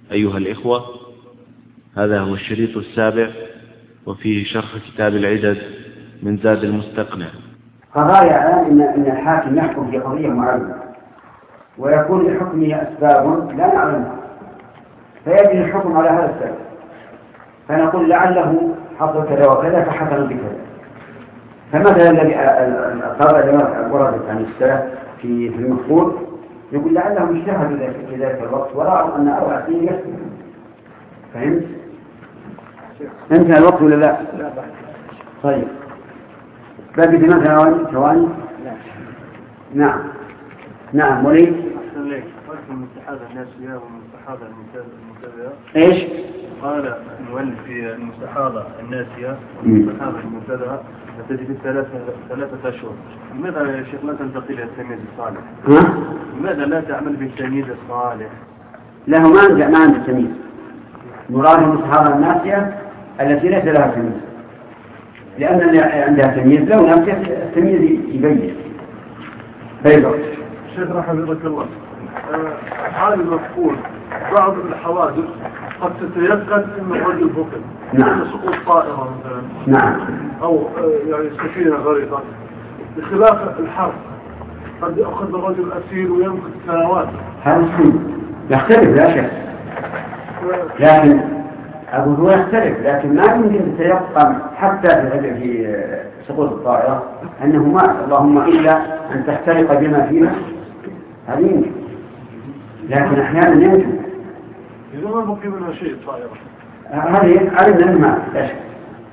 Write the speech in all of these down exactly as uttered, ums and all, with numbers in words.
أيها الإخوة، هذا هو الشريط السابع وفيه شرح كتاب العدد من زاد المستقنع. قضايا الآن إن الحاكم يحكم في قضية معينة ويكون لحكمه أسباب لا نعلمها، فيجري الحكم على هذا السبب، فنقول لعله حصل كذا وكذا فحكم بكذا. فمثلا الذي القضايا وردت عن السلف في المفقود يقول لعلهم اجتهدوا في ذلك الوقت ورأوا أن أربع سنين يكفي. فهمت؟ انتهى الوقت ولا لا؟ لا. طيب باقي ثمان ثواني ثواني. نعم نعم وليد. أحسن لك. قلت المستحاضة الناسية والمستحاضة المنتبهة. إيش؟ قال المؤلف في المستحاضة الناسية والمستحاضة المنتبهة تجد ثلاثة ثلاثة أشهر. لماذا يا شيخ لا تنتقل إلى التمييز الصالح؟ ها؟ لماذا لا تعمل بالتمييز الصالح؟ له ما عند ما عند التمييز. مراد المستحاضة الناسية التي ليس لها تمييز، لأن اللي عندها تمييز لو ناسية التمييز يبين. فيضل. شيخ رحمه الله، حال المفقود بعض الحوادث قد تتيقن أن الرجل فقد. نعم. سقوط طائرة مثلا. نعم. أو يعني سفينة غريقة. بخلاف الحرب قد يأخذ الرجل أسير ويمكث سنوات. هذا يختلف لا شك، لكن أقول هو يختلف، لكن ما يمكن تيقن حتى في سقوط الطائرة أنه مات، اللهم إلا أن تختلق بما فيها، هذا يمكن، لكن أحيانا يمكن. إذا ما بقي منها شيء الطائرة هذه علمنا الماء لا شك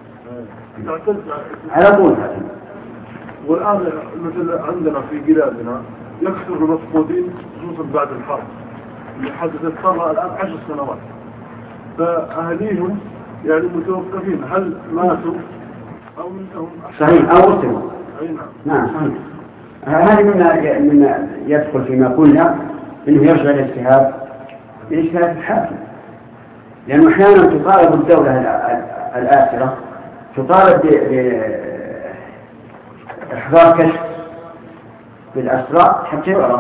على طول هذا. والآن مثل عندنا في بلادنا يكثر المفقودين خصوصا بعد الحرب اللي حدثت صار الآن عشر سنوات، فأهليهم يعني متوقفين هل ماتوا أو منهم. صحيح أو ارتبوا. نعم صحيح. هذه مما مما يدخل فيما قلنا إنه يرجع الاجتهاد لاجتهاد الحاكم، لأنه أحيانا تطالب الدولة الآسرة تطالب بإحضار كشف بالأسرى حتى يعرف.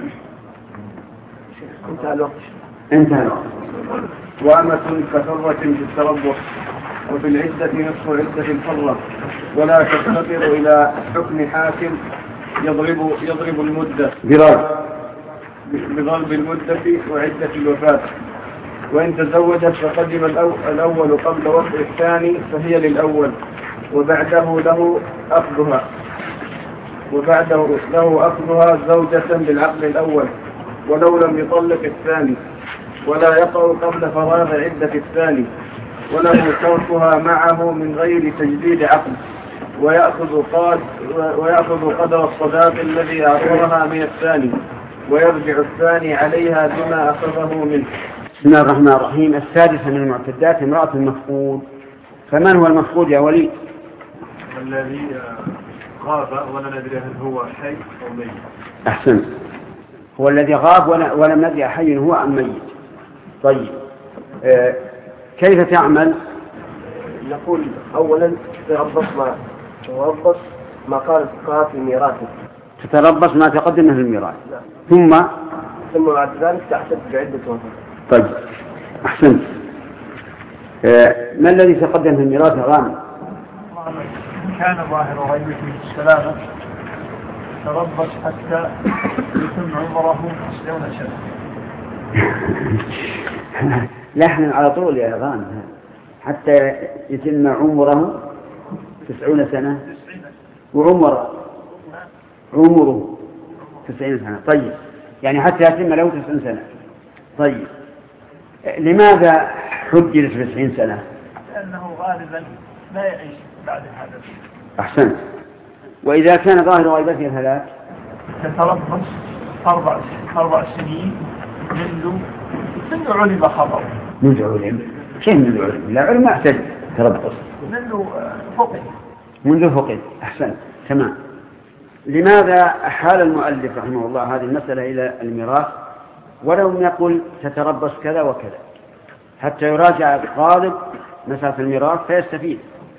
انتهى الوقت. انتهى الوقت. وأمة كثرة في التربص وفي العدة نصف عدة الحرة ولا تفتقر إلى حكم حاكم يضرب يضرب المدة بضرب بضرب المدة وعدة الوفاة. وإن تزوجت فقدم الأول قبل وضع الثاني فهي للأول وبعده له أخذها وبعده له أخذها زوجة بالعقد الأول ولو لم يطلق الثاني، ولا يقع قبل فراغ عدة الثاني، وله تركها معه من غير تجديد عقد، ويأخذ قاد ويأخذ قدر الصداق الذي أعطاها من الثاني، ويرجع الثاني عليها بما أخذه منه. بسم الله الرحمن الرحيم. السادسة من المعتدات امرأة المفقود. فمن هو المفقود يا ولي؟ الذي غاب ولا ندري هل هو حي أو ميت. أحسن. هو الذي غاب ولم ندري حي هو أم ميت. طيب آه كيف تعمل؟ نقول أولا تتربص ما تتربص ما قال الفقهاء في ميراثه. تتربص ما تقدم في الميراث. ثم ثم بعد ذلك تحسب بعدة وفاة. طيب أحسنت. آه ما الذي تقدم في الميراث يا غانم؟ كان ظاهر غيبته السلامة تربص حتى يتم عمره عشرين سنة. لحن على طول يا غانم، حتى يتم عمره تسعون سنة وعمر عمره تسعين سنة. طيب يعني حتى يتم له تسعين سنة. طيب لماذا حجلت تسعين سنة؟ لأنه غالبا لا يعيش بعد هذا. أحسنت. وإذا كان ظاهر غيبته ثلاث تتربص أربع أربع سنين منذ منذ علم خبره. منذ علم؟ كيف منذ علم؟ لا علم أحسن تربص. منذ فقد. منذ فقد. أحسن. تمام. لماذا حال المؤلف رحمه الله هذه المسألة إلى الميراث ولو يقول تتربص كذا وكذا حتى يراجع الطالب مسألة الميراث فيستفيد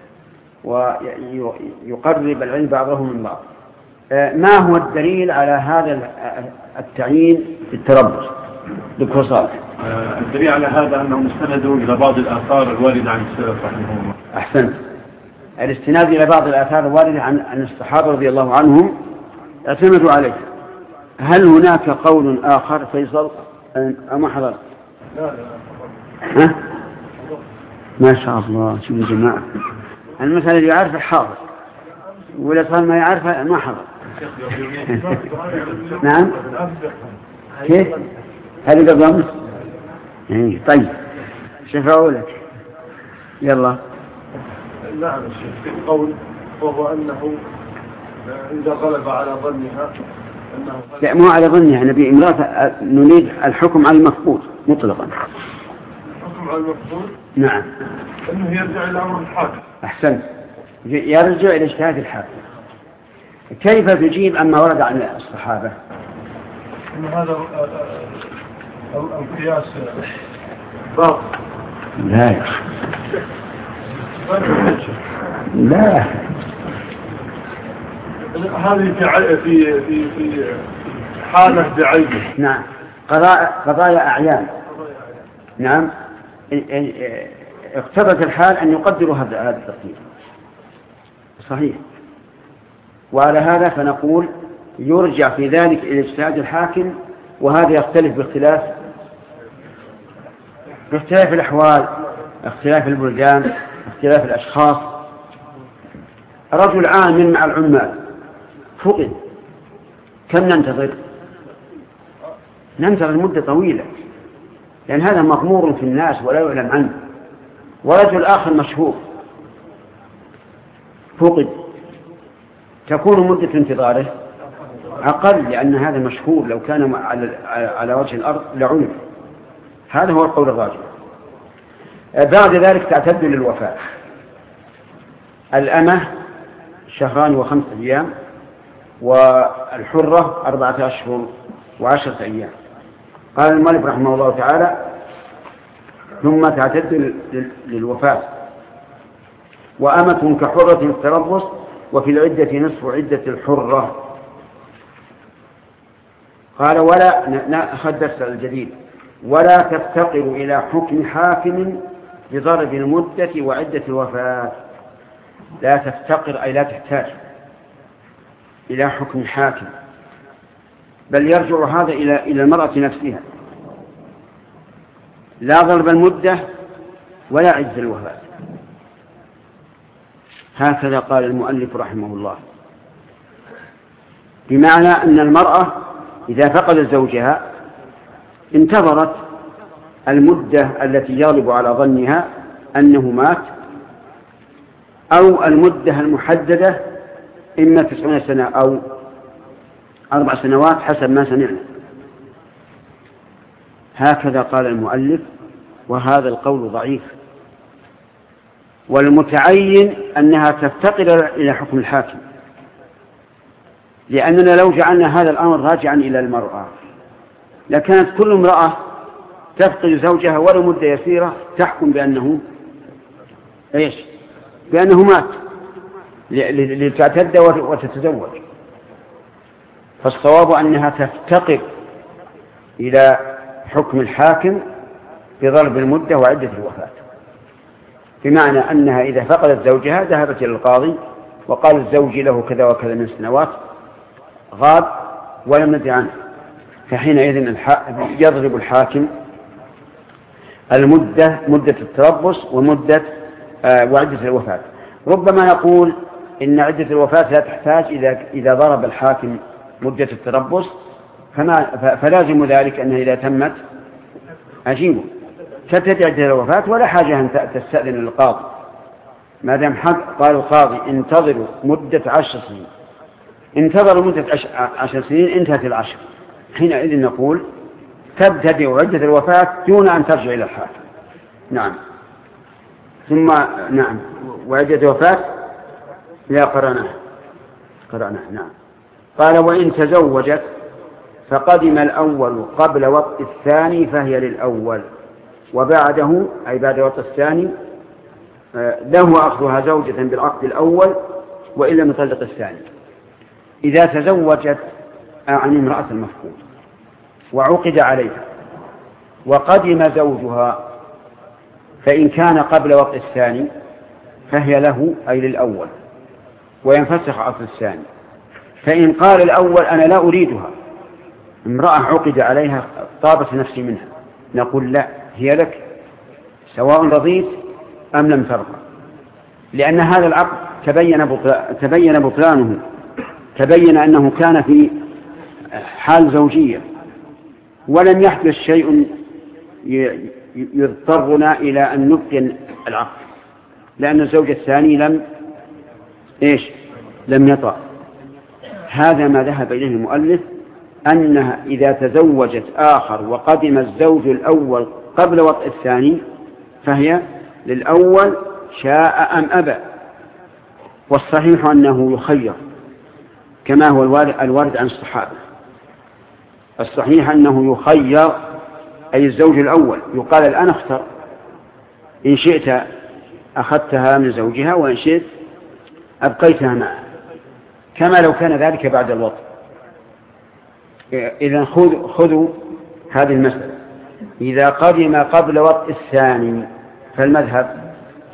ويقرب العلم بعضه من بعض. ما هو الدليل على هذا التعيين في التربص؟ دكتور صالح. الدليل على هذا أنهم استندوا إلى بعض الآثار الواردة عن السلف رحمهم الله. أحسنت. الاستناد إلى بعض الآثار الواردة عن عن الصحابة رضي الله عنهم اعتمدوا عليه. هل هناك قول آخر فيصل أم حضر؟ لا لا. ها؟ ما شاء الله، شوف الجماعة. المثل اللي يعرف الحاضر ولا صار ما يعرف ما حضر. نعم. كيف؟ هذه قبل أمس. إيه طيب. شفعوا لك. يلا. نعم الشيخ في القول وهو أنه إذا غلب على ظنها أنه لا مو على ظنها، نبي امرأة نريد الحكم على المفقود مطلقا. الحكم على المفقود؟ نعم. أنه يرجع إلى أمر الحاكم. أحسنت، يرجع إلى اجتهاد الحاكم. كيف تجيب عما ورد عن الصحابة؟ إن هذا القياس باطل. لا يا لا هذه في في في في حالة بعينه. نعم، قضايا قضايا أعيان. نعم، اقتضت الحال أن يقدروا هذا هذا التقدير. صحيح. وعلى هذا فنقول يرجع في ذلك إلى اجتهاد الحاكم، وهذا يختلف باختلاف باختلاف الأحوال، اختلاف البلدان، اختلاف الأشخاص. رجل عامل مع العمال فقد، كم ننتظر؟ ننتظر مدة طويلة، لأن هذا مغمور في الناس ولا يعلم عنه. ورجل آخر مشهور فقد، تكون مدة انتظاره أقل، لأن هذا مشهور، لو كان على وجه الأرض لعلم. هذا هو القول الراجح. بعد ذلك تعتد للوفاة. الأمة شهران وخمسة أيام، والحرة أربعة أشهر وعشرة أيام. قال المؤلف رحمه الله تعالى: ثم تعتد للوفاة. وأمة كحرة التربص، وفي العدة نصف عدة الحرة. قال: ولا نأخذ درس الجديد: ولا تفتقر إلى حكم حاكم بضرب المدة وعدة الوفاة. لا تفتقر أي لا تحتاج إلى حكم حاكم، بل يرجع هذا إلى إلى المرأة نفسها. لا ضرب المدة ولا عدة الوفاة. هكذا قال المؤلف رحمه الله، بمعنى أن المرأة إذا فقدت زوجها انتظرت المدة التي يغلب على ظنها أنه مات، أو المدة المحددة إما تسعون سنة أو أربع سنوات حسب ما سمعنا. هكذا قال المؤلف، وهذا القول ضعيف. والمتعين أنها تفتقر إلى حكم الحاكم، لأننا لو جعلنا هذا الأمر راجعا إلى المرأة لكانت كل امرأة تفقد زوجها ولو مدة يسيرة تحكم بأنه إيش؟ بأنه مات لتعتد وتتزوج. فالصواب أنها تفتقر إلى حكم الحاكم بضرب المدة وعدة الوفاة، بمعنى أنها إذا فقدت زوجها ذهبت إلى القاضي وقال الزوج له كذا وكذا من سنوات غاب ولم ندري عنه، فحينئذ يضرب الحاكم المدة مدة التربص ومدة آه وعدة الوفاة. ربما يقول إن عدة الوفاة لا تحتاج إذا إذا ضرب الحاكم مدة التربص، فما فلازم ذلك أنها إذا تمت عجيبه تبتدي عدة الوفاة ولا حاجة أن تستأذن القاضي، ما دام حق قال القاضي انتظروا مدة عشر سنين، انتظروا مدة عشر سنين انتهت العشر، حينئذ نقول تبتدئ عدة الوفاة دون أن ترجع إلى الحاكم. نعم. ثم نعم وعدة الوفاة لا قرناه قرناه نعم. قال: وإن تزوجت فقدم الأول قبل وقت الثاني فهي للأول، وبعده أي بعد وقت الثاني له أخذها زوجة بالعقد الأول وإن لم يطلق الثاني. إذا تزوجت عن امرأة المفقود وعقد عليها وقدم زوجها فإن كان قبل وطء الثاني فهي له أي للأول وينفسخ عقد الثاني. فإن قال الأول أنا لا أريدها، امرأة عقد عليها طابت نفسي منها، نقول لا، هي لك سواء رضيت أم لم ترضى، لأن هذا العقد تبين بطلانه تبين بطلانه تبين أنه كان في حال زوجية ولم يحدث شيء يضطرنا إلى أن نبطل العقد، لأن الزوج الثاني لم إيش لم يطأ. هذا ما ذهب إليه المؤلف، أنها إذا تزوجت آخر وقدم الزوج الأول قبل وطء الثاني فهي للأول شاء أم أبى. والصحيح أنه يخير كما هو الوارد عن الصحابة. الصحيح أنه يخير أي الزوج الأول، يقال الآن اختر، إن شئت أخذتها من زوجها وإن شئت أبقيتها معه، كما لو كان ذلك بعد الوطء. إذن خذ خذوا هذه المسألة، إذا قدم قبل وطء الثاني فالمذهب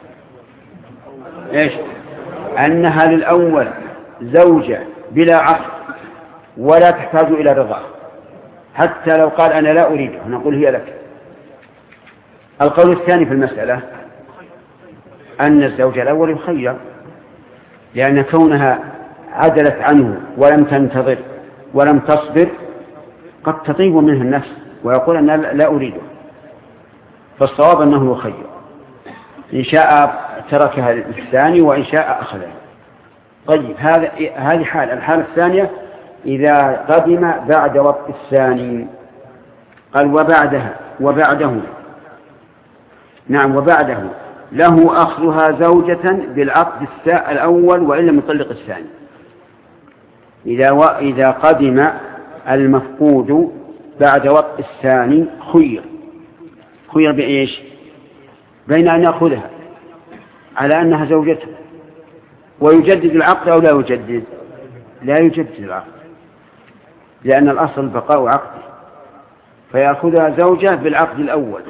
إيش؟ أنها للأول زوجة بلا عقد ولا تحتاج إلى رضا، حتى لو قال أنا لا أريدها نقول هي لك. القول الثاني في المسألة أن الزوج الأول يخير، لأن كونها عدلت عنه ولم تنتظر ولم تصبر قد تطيب منه النفس ويقول أنا لا أريده، فالصواب أنه يخير، إن شاء تركها الثاني وإن شاء أخذها. طيب هذا هذه حال. الحالة الثانية إذا قدم بعد وطء الثاني، قال وبعدها وبعده نعم وبعده له أخذها زوجة بالعقد الأول وإن لم يطلق الثاني. إذا إذا قدم المفقود بعد وطء الثاني خير خير بإيش؟ بين أن يأخذها على أنها زوجته ويجدد العقد أو لا يجدد، لا يجدد العقد، لأن الأصل بقاء عقده، فيأخذها زوجة بالعقد الأول.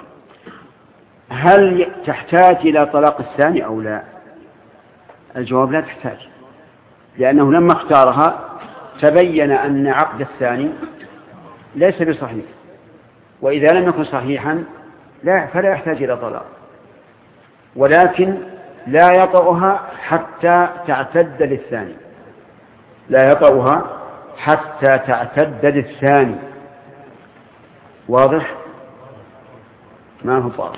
هل تحتاج إلى طلاق الثاني أو لا؟ الجواب لا تحتاج، لأنه لما اختارها تبين أن عقد الثاني ليس بصحيح، وإذا لم يكن صحيحا لا فلا يحتاج إلى طلاق، ولكن لا يطأها حتى تعتد للثاني، لا يطأها حتى تعتد للثاني. واضح؟ ما هو واضح؟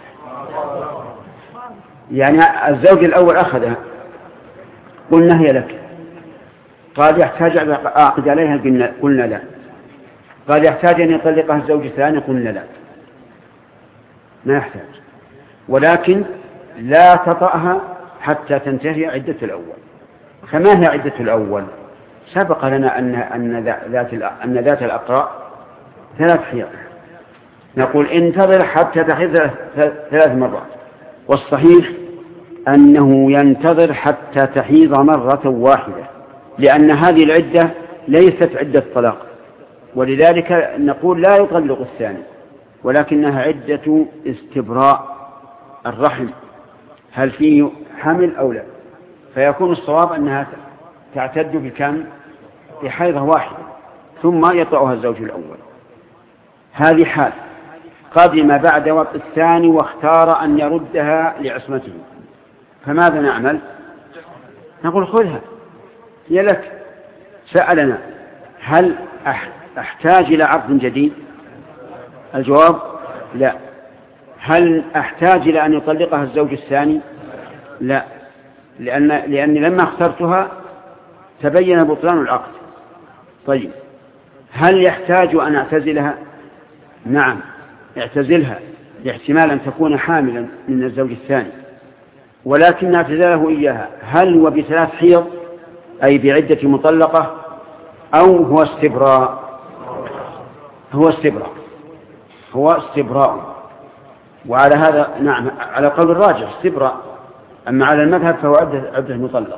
يعني الزوج الأول أخذها قلنا هي لك، قال يحتاج أن أعقد عليها قلنا لا، قال يحتاج أن يطلقها الزوج الثاني قلنا لا، ما يحتاج، ولكن لا تطأها حتى تنتهي عدة الأول. فما هي عدة الأول؟ سبق لنا أن أن ذات أن ذات الأقراء ثلاث حيض، نقول انتظر حتى تحيض ثلاث مرات، والصحيح أنه ينتظر حتى تحيض مرة واحدة، لأن هذه العدة ليست عدة طلاق، ولذلك نقول لا يطلق الثاني، ولكنها عدة استبراء الرحم هل فيه حمل أو لا، فيكون الصواب أنها تعتد بكم بحيضة واحدة ثم يطأها الزوج الأول. هذه حال قدم بعد وطء الثاني واختار أن يردها لعصمته، فماذا نعمل؟ نقول خذها هي لك. سألنا هل أحتاج إلى عقد جديد؟ الجواب لا. هل أحتاج إلى أن يطلقها الزوج الثاني؟ لا، لأن لأني لما اخترتها تبين بطلان العقد. طيب هل يحتاج أن أعتزلها؟ نعم اعتزلها، لاحتمال أن تكون حاملا من الزوج الثاني، ولكن اعتزاله إياها هل هو بثلاث حيض أي بعدة مطلقة أو هو استبراء؟ هو استبراء هو استبراء وعلى هذا نعم على قول الراجح استبراء، أما على المذهب فهو عدة, عدة مطلقة.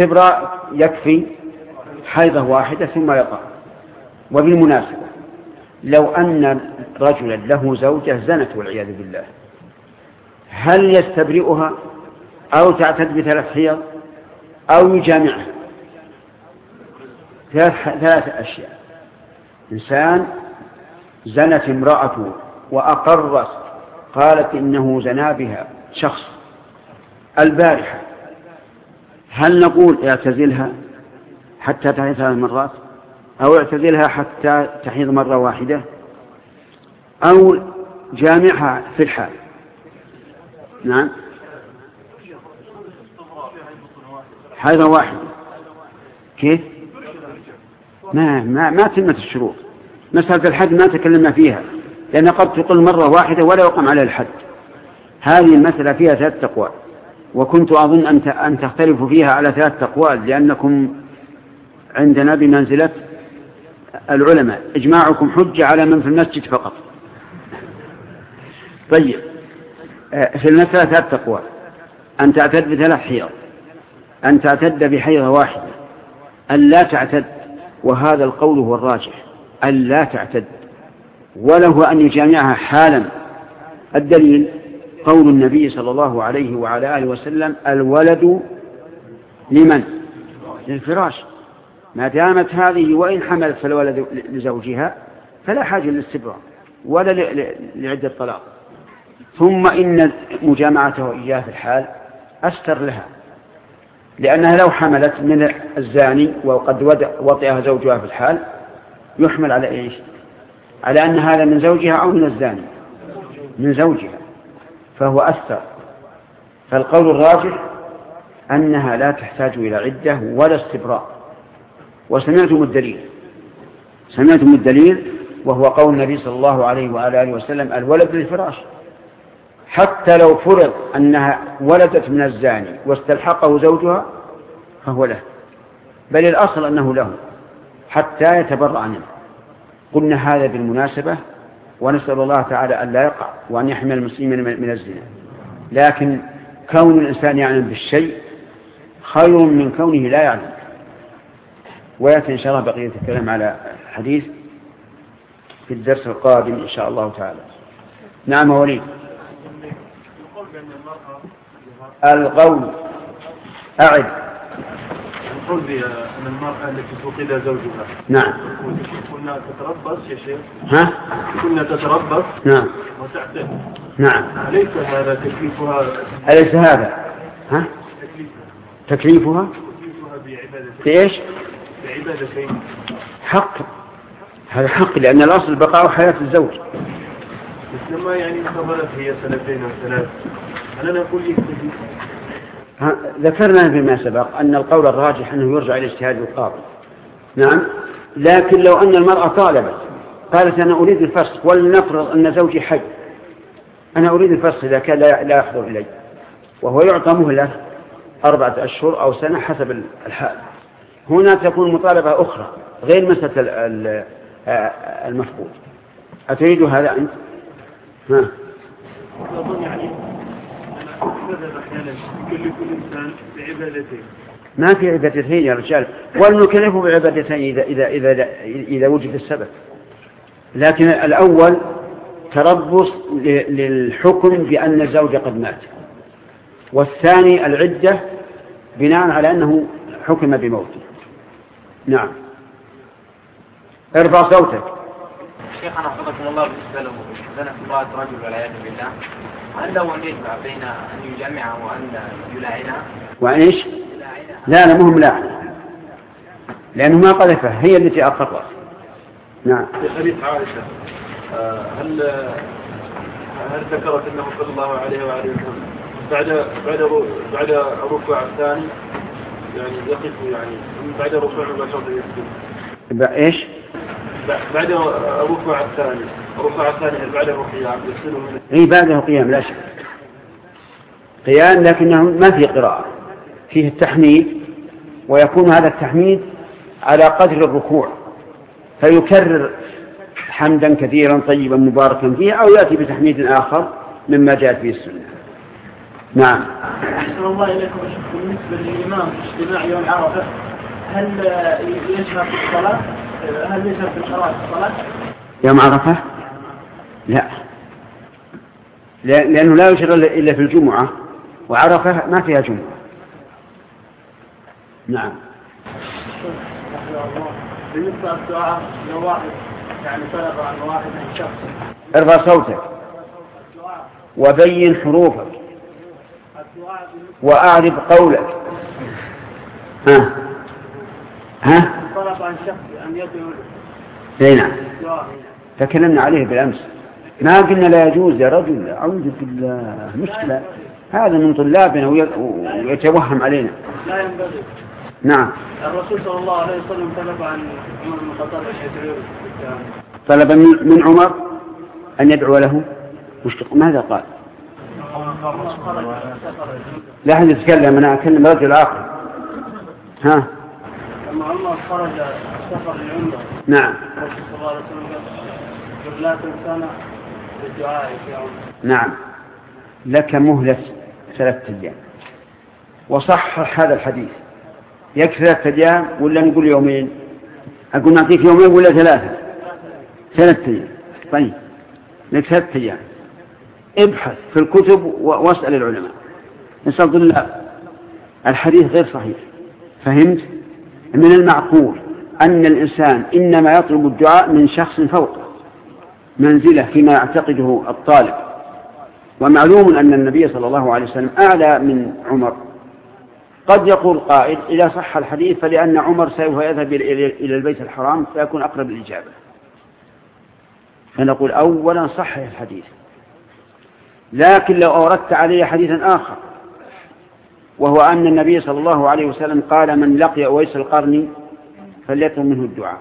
استبراء يكفي حيضة واحدة ثم يقع. وبالمناسبة لو أن رجلا له زوجة زنت والعياذ بالله، هل يستبرئها أو تعتد بثلاث حيض أو يجامعها؟ ثلاث أشياء. إنسان زنت امرأته وأقرت قالت إنه زنا بها شخص البارحة، هل نقول اعتزلها حتى تحيض ثلاث مرات أو اعتزلها حتى تحيض مرة واحدة أو جامعها في الحال؟ نعم، حيضة واحدة. كيف؟ ما ما ما تمت الشروط. مسألة الحد ما تكلمنا فيها، لأن قد تقل مرة واحدة ولا يقام على الحد. هذه المسألة فيها ثلاث أقوال، وكنت أظن أن أن تختلفوا فيها على ثلاث أقوال، لأنكم عندنا بمنزلة العلماء، إجماعكم حجة على من في المسجد فقط. طيب، في المسألة ثلاث أقوال: أن تعتد بثلاث حيض، أن تعتد بحيضة واحدة، أن لا تعتد، وهذا القول هو الراجح، أن لا تعتد، وله أن يجامعها حالا. الدليل قول النبي صلى الله عليه وعلى آله وسلم: الولد لمن؟ للفراش. ما دامت هذه وإن حملت فالولد لزوجها فلا حاجة للاستبراء ولا لعدة طلاق. ثم إن مجامعته إياه في الحال أستر لها، لأنها لو حملت من الزاني وقد وطئها زوجها في الحال يحمل على إيش؟ على أن هذا من زوجها أو من الزاني؟ من زوجها، فهو أستر. فالقول الراجح أنها لا تحتاج إلى عدة ولا استبراء. وسمعتم الدليل سمعتم الدليل وهو قول النبي صلى الله عليه وآله وسلم: الولد للفراش. حتى لو فرض أنها ولدت من الزاني واستلحقه زوجها فهو له، بل الأصل أنه له حتى يتبرأ منه. قلنا هذا بالمناسبة، ونسأل الله تعالى أن لا يقع وأن يحمي المسلمين من الزنا، لكن كون الإنسان يعلم بالشيء خير من كونه لا يعلم. ويأتي إن شاء الله بقية الكلام على الحديث في الدرس القادم إن شاء الله تعالى. نعم وليد. القول أعد. القول بأن المرأة التي فقد زوجها. نعم. كنا تتربص يا شيخ. ها؟ كنا تتربص. نعم. وتعتد. نعم. أليس هذا تكليفها؟ أليس هذا؟ ها؟ تكليفها. تكليفها؟ تكليفها بعبادتين. بإيش؟ بعبادتين. حق. هذا حق، لأن الأصل بقاء حياة الزوج. بس لما يعني انتظرت هي سنتين أو ثلاث، أنا نقول يكتفي. ذكرنا فيما سبق أن القول الراجح أنه يرجع إلى اجتهاد القاضي. نعم. لكن لو أن المرأة طالبت قالت: أنا أريد الفسخ، ولنفرض أن زوجي حي، أنا أريد الفسخ إذا كان لا يحضر إلي، وهو يعطى مهلة أربعة أشهر أو سنة حسب الحال، هنا تكون مطالبة أخرى غير مسألة المفقود. أتريد هذا أنت؟ ها؟ أظن يعني ماذا أحيانا يكلف الإنسان بعبادتين. ما في عبادتين يا رجال، والمكلف بعبادتين إذا, إذا, إذا, إذا وجد السبب. لكن الأول تربص للحكم بأن الزوج قد مات، والثاني العدة بناء على أنه حكم بموته. نعم. ارفع صوتك. شيخنا حفظكم الله، بالنسبة له زنت امرأة رجل والعياذ بالله، هل له أن يجمع بين أن يجمعها وأن يلاعنها؟ وإيش؟ لا لا مهم لاعنة، لأنه ما قذفها، هي التي أقرت. نعم. في حديث عائشة هل هل ذكرت أنه صلى الله عليه وآله وسلم بعد بعد بعد الركوع الثاني يعني يقف يعني بعد الركوع مباشرة يسجد؟ إيش؟ بعد الركوع الثاني الركوع الثاني بعد القيام يصير. إيه بعده قيام لا شك، قيام، لكنه ما في قراءة، فيه التحميد، ويكون هذا التحميد على قدر الركوع، فيكرر حمدا كثيرا طيبا مباركا فيه، أو يأتي بتحميد آخر مما جاءت فيه السنة. نعم. أحسن الله إليكم. بالنسبة للإمام في اجتماع يوم عرفة، هل يجمع في الصلاة؟ هل يجمع في القراءة في الصلاة؟ يوم عرفة؟ لا، لأنه لا يشغل إلا في الجمعة، وعرفة ما فيها جمعة. نعم. بالنسبة للدعاء لو واحد يعني طلب عن واحد من شخص، ارفع صوتك وبين حروفك وأعرف قولك. ها ها طلب عن شخص أن يدعو له. نعم، تكلمنا عليه بالأمس، ما قلنا لا يجوز يا رجل، أعوذ بالله، مشكلة، هذا من طلابنا ويتوهم علينا. لا ينبغي. نعم. الرسول صلى الله عليه وسلم طلب عن عمر بن الخطاب أن يدعو له. طلب من عمر أن يدعو له. ماذا قال؟ لا أحد يتكلم، أنا أكلم رجل آخر. ها. لما عمر خرج السفر للعمرة. نعم. الرسول صلى الله عليه وسلم قال لا تنسانا بالدعاء في عمر. نعم، لك مهلة ثلاثة أيام. وصحح هذا الحديث. يكفي ثلاثة أيام ولا نقول يومين؟ أقول نعطيك يومين ولا ثلاثة؟ ثلاثة أيام. طيب لك ثلاثة أيام، ابحث في الكتب واسأل العلماء. نسأل الله. الحديث غير صحيح. فهمت؟ من المعقول أن الإنسان إنما يطلب الدعاء من شخص فوقه منزله فيما يعتقده الطالب. ومعلوم أن النبي صلى الله عليه وسلم أعلى من عمر. قد يقول قائل إذا صح الحديث فلأن عمر سوف يذهب إلى البيت الحرام فيكون أقرب الإجابة. فنقول أولا صحح الحديث، لكن لو أوردت عليه حديثا آخر وهو أن النبي صلى الله عليه وسلم قال من لقي أويس القرني فليطلب منه الدعاء،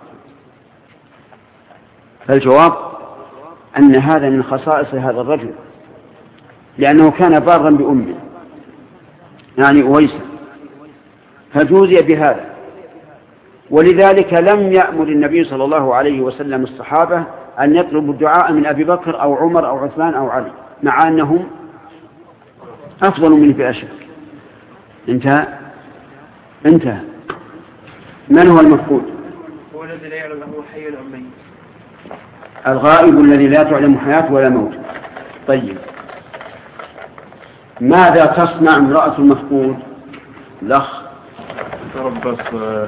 فالجواب أن هذا من خصائص هذا الرجل، لأنه كان بارا بأمه يعني أويس، فجوزي بهذا. ولذلك لم يأمر النبي صلى الله عليه وسلم الصحابة أن يطلبوا الدعاء من أبي بكر أو عمر أو عثمان أو علي، مع أنهم أفضل منه في أشياء. انتهى انتهى. من هو المفقود؟ هو الذي لا يعلم هو حي أم ميت. الغائب الذي لا تعلم حياة ولا موت. طيب، ماذا تصنع امرأة المفقود؟ لخ تتربص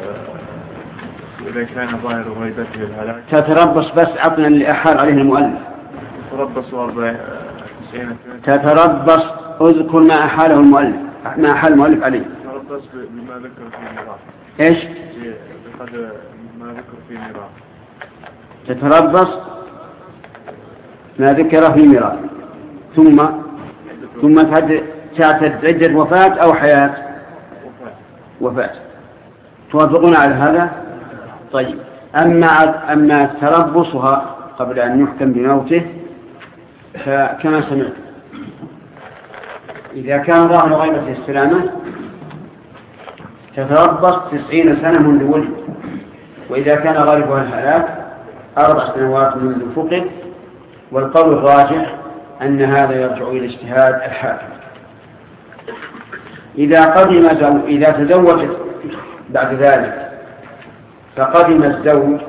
إذا كان ظاهر غيبته الهلاك. تتربص بس عطنا اللي أحال عليه المؤلف. تتربص أربعين. تتربص اذكر ما أحاله المؤلف، ما أحال المؤلف عليه. تتربص بما ذكر في الميراث. إيش؟ بقدر ما ذكر في الميراث. تتربص ما ذكر في الميراث ثم ثم تعتد عدة وفاة أو حياة؟ وفاة. توافقون على هذا؟ طيب، أما أما تربصها قبل أن يحكم بموته فكما سمعت إذا كان ظاهر غيبته السلامة تتربص تسعين سنة منذ ولد، وإذا كان غالبها الهلاك أربع سنوات منذ فقد. والقول الراجح أن هذا يرجع إلى اجتهاد الحاكم. إذا قدم زوج إذا تزوجت بعد ذلك فقدم الزوج.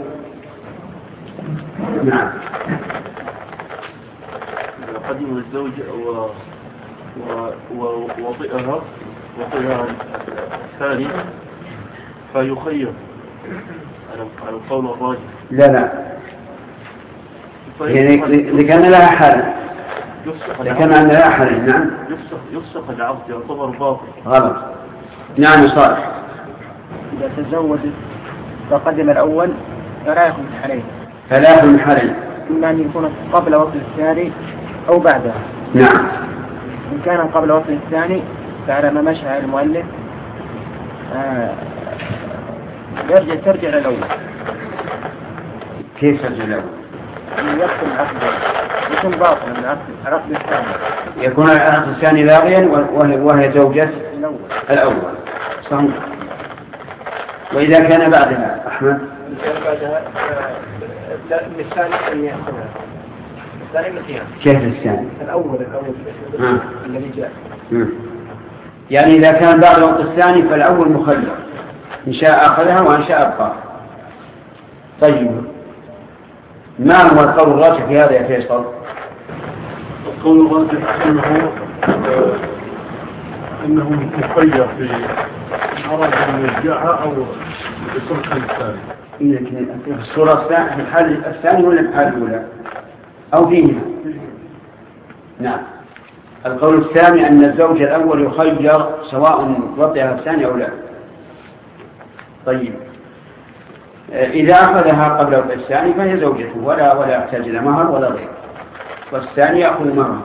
نعم. إذا قدم الزوج و ووطئها وطئها الثاني فيخير على القول الراجح. لا لا، يعني إذا كان لها حل إذا كان عندها لها حل. نعم. يفسخ العقد يعتبر باطل. غلط. نعم صالح. إذا تزوجت فقدم الأول فلا يخرج حالين. فلا يخرج حالين. إما أن يكون قبل وصل الثاني أو بعدها. نعم. إن كان قبل وصل الثاني فعلى ما مشى على المؤلف آه يرجع ترجع للأول. كيف ترجع للأول؟ يدخل العقد يكون باطلا من العقد الثاني. يكون العقد الثاني لاغيا وهي زوجة الأول. صحيح. وإذا كان بعدها أحمد؟ إذا كان بعدها لا الثاني أن يأخذها. الثاني مثيها. كيف الثاني؟ الأول الأول آه. الذي جاء. مم. يعني إذا كان بعد الوقت الثاني فالأول مخير، إن شاء أخذها وإن شاء أبقى. طيب، ما هو القول الراجح في هذا يا فيصل؟ القول الراجح أنه آه أنه مخير في أراد أن يرجعها أو يتركها الثاني. في الصورة الثانية في الحال الثاني ولا في الحال الأولى؟ أو فيهما؟ نعم. القول الثاني أن الزوج الأول يخير سواء وطئها الثاني أو لا. طيب إذا أخذها قبل وطئ الثاني فهي زوجته ولا ولا يحتاج إلى مهر ولا غير، والثاني يأخذ مهر.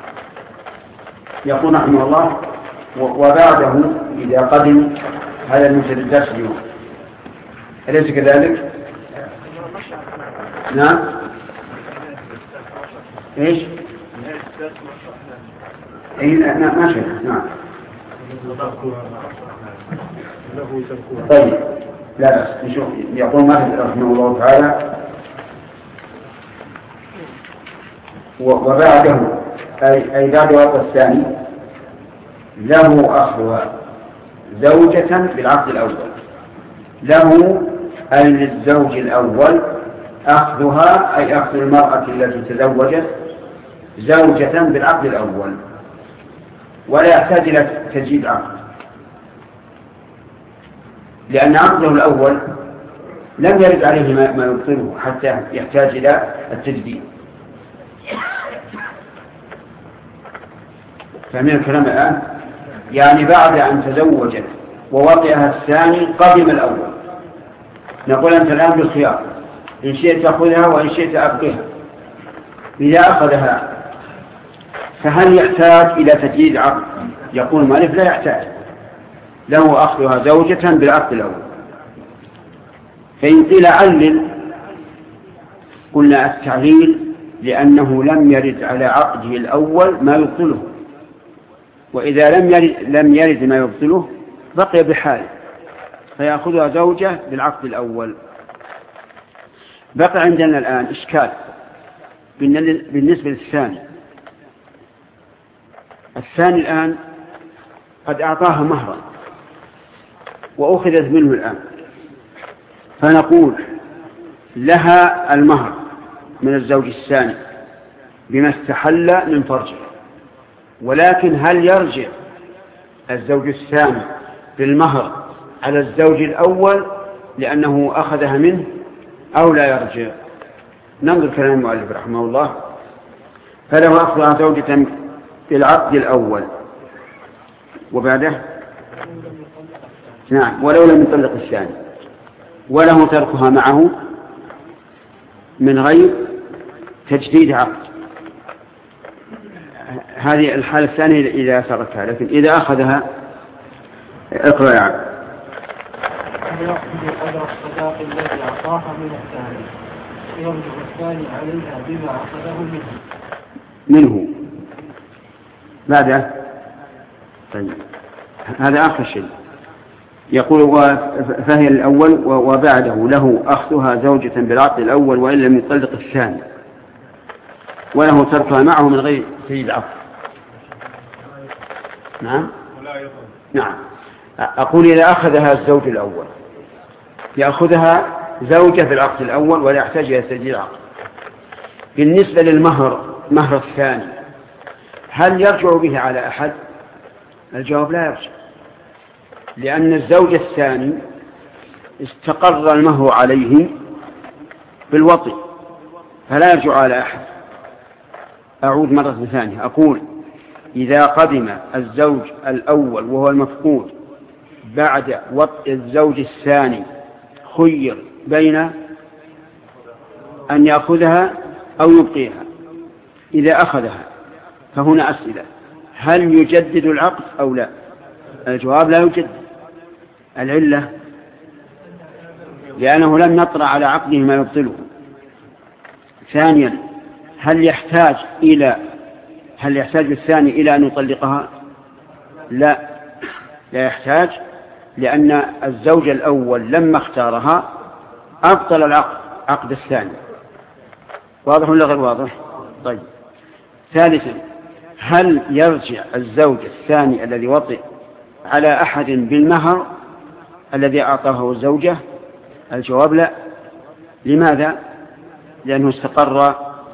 يقول رحمه الله وبعده إذا قدم هذا المنتج الدرس اليوم، أليس كذلك؟ نعم. إيش؟ أي نعم ما شاء نعم. طيب لا بس نشوف. يقول مالك رحمه الله تعالى وبعده أي أي بعد وقت الثاني له أخوها زوجة بالعقد الأول. له أي للزوج الأول أخذها أي أخذ المرأة التي تزوجت زوجة بالعقد الأول ولا يحتاج إلى تجديد عقد، لأن عقده الأول لم يرد عليه ما يبطله حتى يحتاج إلى التجديد. فمن الكلام الآن يعني بعد أن تزوجت ووطئها الثاني قدم الأول، نقول أنت الآن بالخيار إن شئت تأخذها وإن شئت أبقيها. إذا أخذها فهل يحتاج إلى تجديد عقد؟ يقول المؤلف لا يحتاج، له أخذها زوجة بالعقد الأول. فإن قيل علل قلنا التعليل لأنه لم يرد على عقده الأول ما يبطله، وإذا لم يرد, لم يرد ما يبطله بقي بحاله فيأخذها زوجة بالعقد الأول. بقى عندنا الآن إشكال بالنسبة للثاني. الثاني الآن قد أعطاها مهرا وأخذت منه الآن، فنقول لها المهر من الزوج الثاني بما استحل من فرجه، ولكن هل يرجع الزوج الثاني بالمهر على الزوج الأول لأنه أخذها منه أو لا يرجع؟ ننظر كلام المؤلف رحمه الله. فله أخذها زوجة بالعقد الأول وبعده نعم ولو لم يطلق الثاني، وله تركها معه من غير تجديد عقد. هذه الحالة الثانية إذا تركها، لكن إذا أخذها اقرأ يا عبد. يأخذ قدر الصداق الذي أعطاها من الثاني يرجع الثاني عليها بما أخذه منه منه بعده. طيب هذا آخر شيء. يقول فهي الأول وبعده له أخذها زوجة بالعقد الأول وإن لم يطلق الثاني، وله تركها معه من غير تجديد عقد. نعم نعم. أقول إذا أخذها الزوج الأول يأخذها زوجة في العقد الأول ولا يحتاج إلى تجديد عقد. بالنسبة للمهر مهر الثاني هل يرجع به على أحد؟ الجواب لا يرجع، لأن الزوج الثاني استقر المهر عليه بالوطئ فلا يرجع على أحد. أعود مرة ثانية أقول إذا قدم الزوج الأول وهو المفقود بعد وطئ الزوج الثاني خير بين أن يأخذها أو يبقيها. إذا أخذها فهنا أسئلة: هل يجدد العقد أو لا؟ الجواب لا يجدد. العلة لأنه لم يطرأ على عقده ما يبطله. ثانيا هل يحتاج إلى هل يحتاج الثاني إلى أن يطلقها؟ لا لا يحتاج، لأن الزوج الأول لما اختارها أبطل العقد عقد الثاني. واضح ولا غير واضح؟ طيب. ثالثا هل يرجع الزوج الثاني الذي وطئ على أحد بالمهر الذي أعطاه الزوجة؟ الجواب لا. لماذا؟ لأنه استقر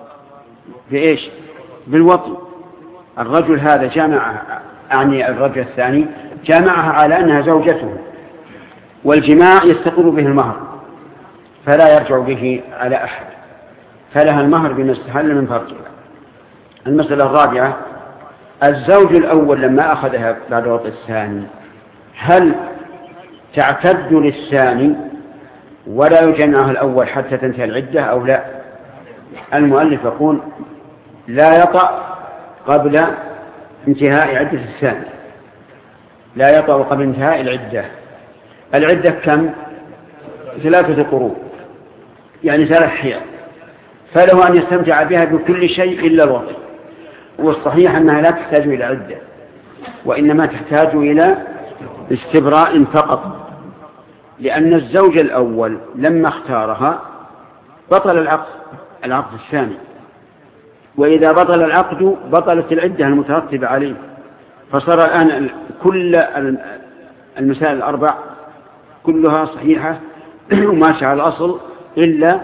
بإيش؟ بالوطن. الرجل هذا جامع، أعني الرجل الثاني جامعها على أنها زوجته، والجماع يستقر به المهر فلا يرجع به على أحد، فلها المهر بما استحل من فرجها. المسألة الرابعة: الزوج الأول لما أخذها بعد وطء الثاني هل تعتد للثاني ولا يجمعها الأول حتى تنتهي العدة أو لا؟ المؤلف يقول لا يطأ قبل انتهاء عدة الثاني، لا يطأ قبل انتهاء العدة. العدة كم؟ ثلاثة قروء، يعني ثلاث حيض، فله أن يستمتع بها بكل شيء إلا الوطء. والصحيح أنها لا تحتاج إلى عدة، وإنما تحتاج إلى استبراء فقط، لأن الزوج الأول لما اختارها بطل العقد العقد الثاني، وإذا بطل العقد بطلت العدة المترتبة عليه. فصار الآن كل المسائل الأربع كلها صحيحة وماشية على الأصل إلا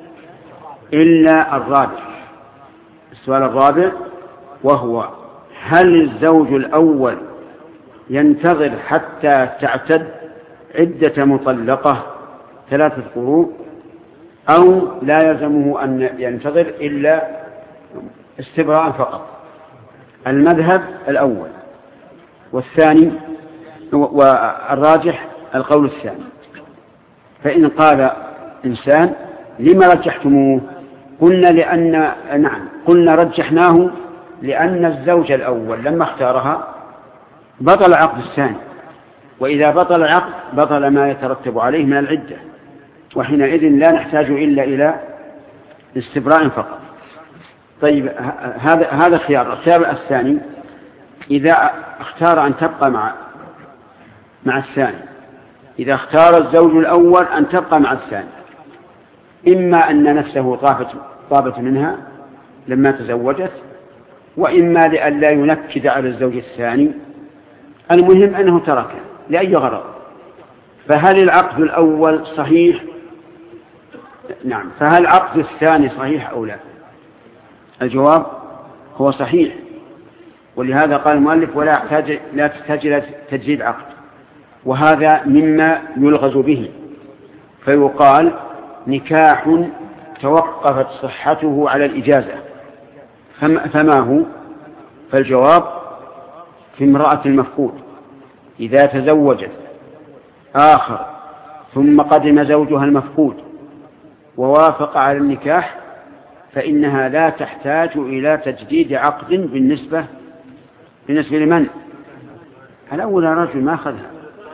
إلا الرابع. السؤال الرابع وهو: هل الزوج الأول ينتظر حتى تعتد عدة مطلقة ثلاثة قروء أو لا يلزمه أن ينتظر إلا استبراء فقط؟ المذهب الأول، والثاني والراجح القول الثاني. فإن قال إنسان: لما رجحتموه؟ قلنا لأن نعم قلنا رجحناه لأن الزوج الأول لما اختارها بطل عقد الثاني، وإذا بطل العقد بطل ما يترتب عليه من العدة، وحينئذ لا نحتاج إلا إلى استبراء فقط. طيب هذا هذا خيار. الخيار الثاني: إذا اختار أن تبقى مع مع الثاني، إذا اختار الزوج الأول أن تبقى مع الثاني، إما أن نفسه طابت طابت منها لما تزوجت، وإما لأن لا ينكد على الزوج الثاني. المهم أنه تركه لأي غرض. فهل العقد الأول صحيح؟ نعم. فهل العقد الثاني صحيح أو لا؟ الجواب هو صحيح، ولهذا قال المؤلف: ولا يحتاج لا تحتاج إلى تجديد عقد. وهذا مما يلغز به، فيقال: نكاح توقفت صحته على الإجازة. فما هو؟ فالجواب: في امرأة المفقود إذا تزوجت آخر ثم قدم زوجها المفقود ووافق على النكاح فإنها لا تحتاج إلى تجديد عقد. بالنسبة بالنسبة لمن؟ الأول رجل ما أخذها،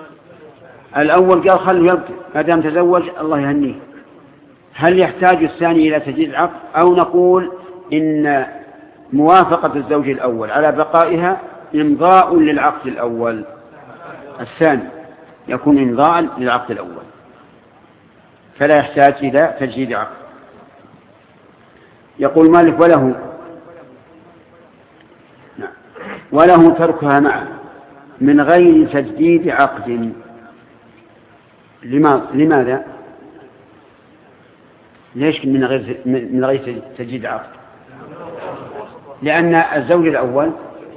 الأول قال خلوا يبقى ما دام تزوج الله يهنيه. هل يحتاج الثاني إلى تجديد عقد، أو نقول إن موافقة الزوج الأول على بقائها إمضاء للعقد الأول؟ الثاني يكون إمضاء للعقد الأول، فلا يحتاج إلى تجديد عقد. يقول مالك: وله وله تركها معه من غير تجديد عقد. لماذا؟ ليش من غير من غير تجديد عقد؟ لأن الزوج الأول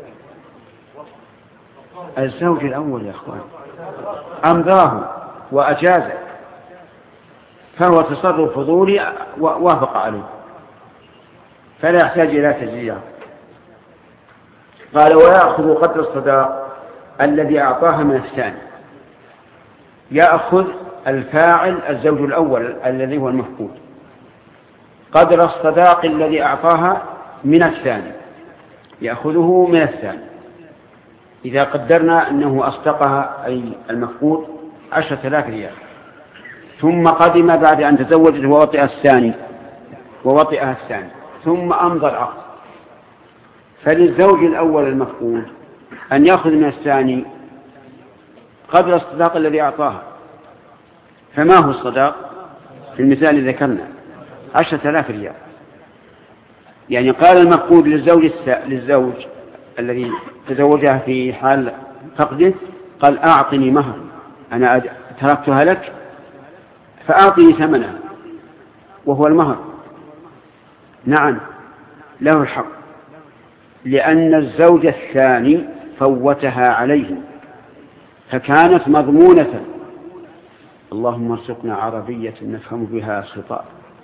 الزوج الأول يا أخوان أمضاه وأجازه، فهو تصرف فضولي ووافق عليه، فلا يحتاج إلى تجديد عقد. قال: ويأخذ قدر الصداق الذي أعطاها من الثاني. يأخذ الفاعل الزوج الأول الذي هو المفقود قدر الصداق الذي أعطاها من الثاني، يأخذه من الثاني. إذا قدرنا أنه أصدقها أي المفقود عشرة آلاف ريال، ثم قدم بعد أن تزوجت ووطئ الثاني ووطئها الثاني ثم أمضى العقد، فللزوج الأول المفقود أن يأخذ من الثاني قدر الصداق الذي أعطاها. فما هو الصداق؟ في المثال الذي ذكرنا عشرة آلاف ريال. يعني قال المفقود للزوج الس... للزوج الذي تزوجها في حال فقده: قال: أعطني مهر، أنا تركتها لك فأعطني ثمنها، وهو المهر. نعم له الحق، لأن الزوج الثاني فوتها عليه فكانت مضمونة. اللهم ارزقنا عربية نفهم بها الخطاب.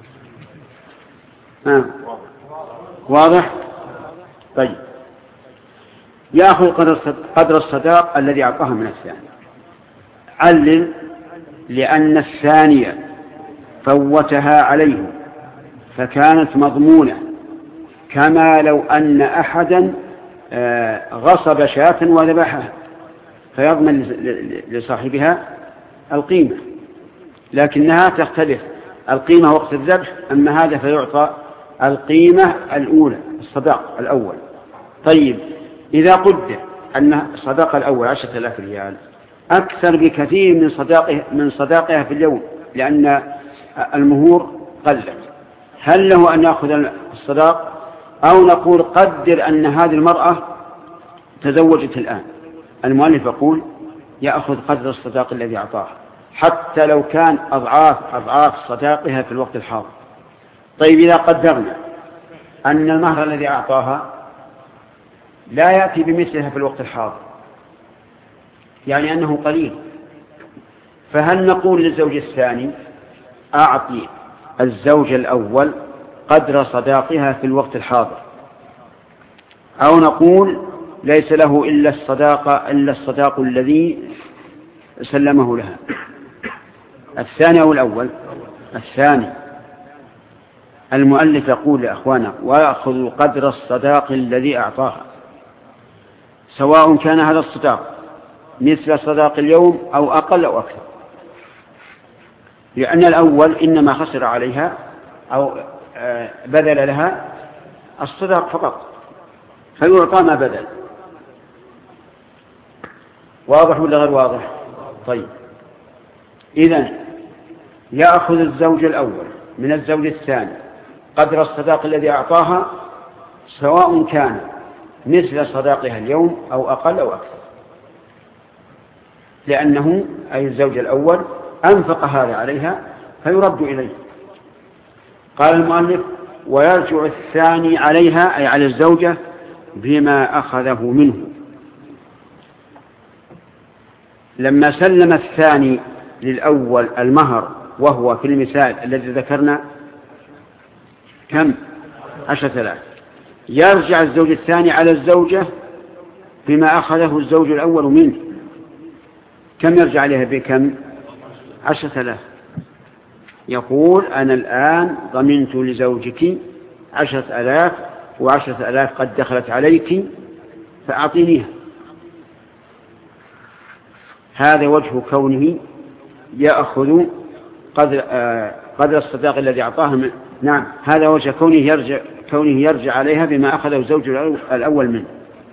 آه. واضح؟ طيب، يأخذ قدر الصداق الذي أعطاها من الثاني. علل: لأن الثانية فوتها عليه فكانت مضمونة، كما لو أن أحدا غصب شاة وذبحها فيضمن لصاحبها القيمة، لكنها تختلف القيمة وقت الذبح، أما هذا فيعطى القيمة الأولى الصداق الأول. طيب، إذا قدر أن الصداق الأول عشرة آلاف ريال أكثر بكثير من صداقه من صداقها في اليوم لأن المهور قلت، هل له أن يأخذ الصداق أو نقول قدر أن هذه المرأة تزوجت الآن؟ المؤلف يقول يأخذ قدر الصداق الذي أعطاه حتى لو كان أضعاف أضعاف صداقها في الوقت الحاضر. طيب، إذا قدرنا أن المهر الذي أعطاها لا يأتي بمثلها في الوقت الحاضر، يعني أنه قليل، فهل نقول للزوج الثاني أعطي الزوج الأول قدر صداقها في الوقت الحاضر، أو نقول ليس له إلا الصداق إلا الصداق الذي سلمه لها؟ الثاني أو الأول؟ الثاني. المؤلف يقول لأخوانا: ويأخذ قدر الصداق الذي أعطاها، سواء كان هذا الصداق مثل صداق اليوم أو أقل أو أكثر، لأن الأول إنما خسر عليها أو بذل لها الصداق فقط، فيعطى ما بذل. واضح ولا غير واضح؟ طيب، إذن يأخذ الزوج الأول من الزوج الثاني قدر الصداق الذي أعطاها، سواء كان مثل صداقها اليوم أو أقل أو أكثر، لأنه أي الزوج الأول أنفق هذا عليها فيرد إليه. قال المؤلف: ويرجع الثاني عليها أي على الزوجة بما أخذه منه. لما سلم الثاني للأول المهر وهو في المثال الذي ذكرنا كم؟ عشرة آلاف، يرجع الزوج الثاني على الزوجة بما أخذه الزوج الأول منه. كم يرجع عليها؟ بكم؟ عشرة آلاف. يقول: أنا الآن ضمنت لزوجك عشرة آلاف، وعشرة آلاف قد دخلت عليك فأعطينيها. هذا وجه كونه يأخذ قدر, آه قدر الصداق الذي أعطاه من... نعم، هذا وجه كونه يرجع, كونه يرجع عليها بما أخذه الزوج الأول منه.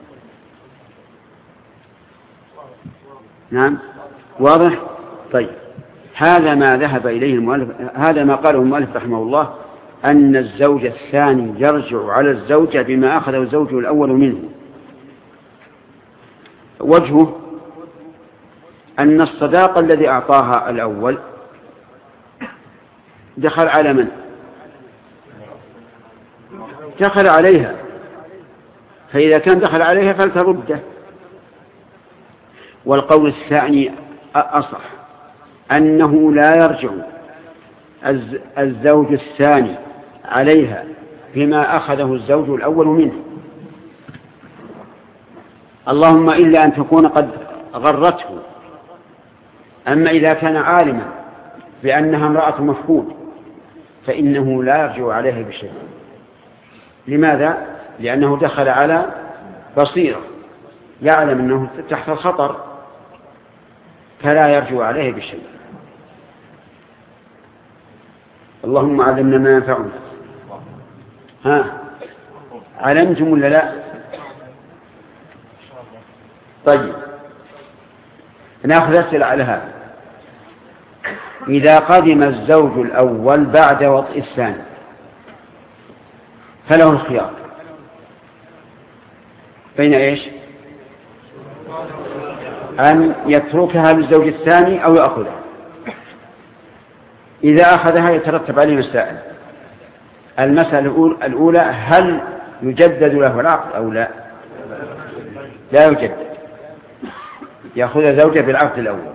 نعم، واضح؟ طيب، هذا ما ذهب إليه المؤلف، هذا ما قاله المؤلف رحمه الله، أن الزوج الثاني يرجع على الزوجة بما أخذه الزوج الأول منه. وجهه أن الصداق الذي أعطاها الأول دخل على من؟ دخل عليها، فإذا كان دخل عليها فلترده. والقول الثاني أصح، أنه لا يرجع الزوج الثاني عليها بما أخذه الزوج الأول منه، اللهم إلا أن تكون قد غرته. أما إذا كان عالما بأنها امرأة مفقود فإنه لا يرجع عليها بشيء. لماذا؟ لأنه دخل على بصيرة، يعلم أنه تحت الخطر، فلا يرجع عليه بشيء. اللهم علمنا ما ينفعنا. ها، علمتم ولا لا؟ طيب، نأخذ أسئلة على هذا. إذا قدم الزوج الأول بعد وطئ الثاني فله الخيار بين إيش؟ أن يتركها للزوج الثاني أو يأخذها. إذا أخذها يترتب عليه مسائل. المسألة الأولى هل يجدد له العقد أو لا؟ لا يجدد، يأخذ زوجة بالعقد الأول.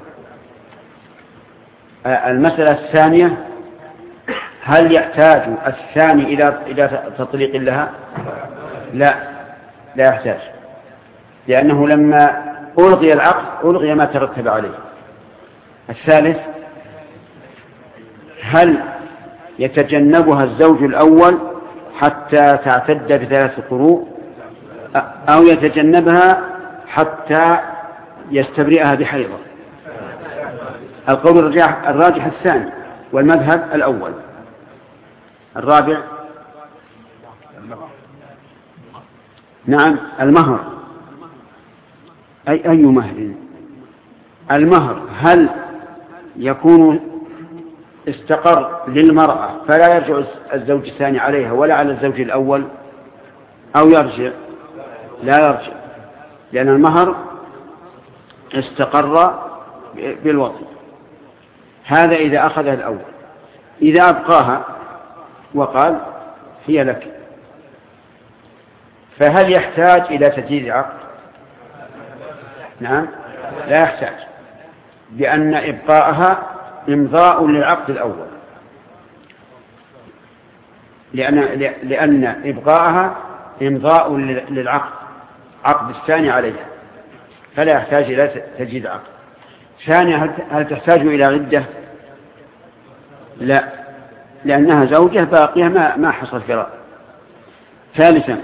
المسألة الثانية هل يحتاج الثاني إلى إلى تطليق لها؟ لا، لا يحتاج، لأنه لما ألغي العقد ألغي ما ترتب عليه. الثالث هل يتجنبها الزوج الأول حتى تعتد بثلاث قروء أو يتجنبها حتى يستبرئها بحيضة؟ القول الراجح الراجح الثاني والمذهب الأول. الرابع نعم المهر. أي أي مهر؟ المهر هل يكون استقر للمرأة فلا يرجع الزوج الثاني عليها ولا على الزوج الأول أو يرجع؟ لا يرجع، لأن المهر استقر بالوضع. هذا إذا أخذها الأول. إذا أبقاها وقال هي لك، فهل يحتاج إلى تجديد عقد؟ نعم لا يحتاج، لأن إبقاءها إمضاء للعقد الأول، لأن لأن إبقاءها إمضاء للعقد عقد الثاني عليها، فلا يحتاج إلى تجديد عقد. ثانيا هل تحتاج إلى عدة؟ لا، لأنها زوجة باقية ما ما حصل فراق. ثالثا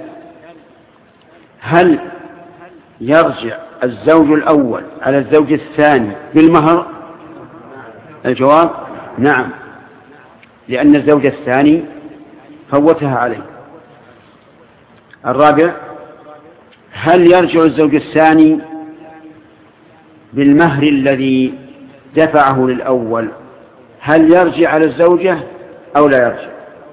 هل يرجع الزوج الأول على الزوج الثاني بالمهر؟ الجواب نعم، لأن الزوج الثاني فوتها عليه. الرابع هل يرجع الزوج الثاني بالمهر الذي دفعه للأول؟ هل يرجع على الزوجة أو لا يرجع؟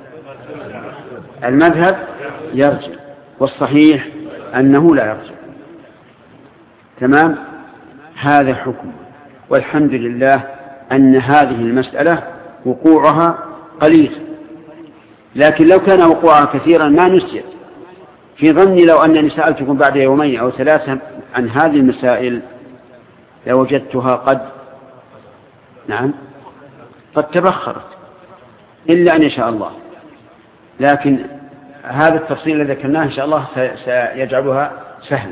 المذهب يرجع، والصحيح أنه لا يرجع. تمام، هذا حكم، والحمد لله أن هذه المسألة وقوعها قليل، لكن لو كان وقوعها كثيرا ما نسيت. في ظني لو أنني سألتكم بعد يومين أو ثلاثة عن هذه المسائل لوجدتها قد نعم قد تبخرت، إلا أن يشاء الله. لكن هذا التفصيل الذي ذكرناه إن شاء الله سيجعلها سهلة.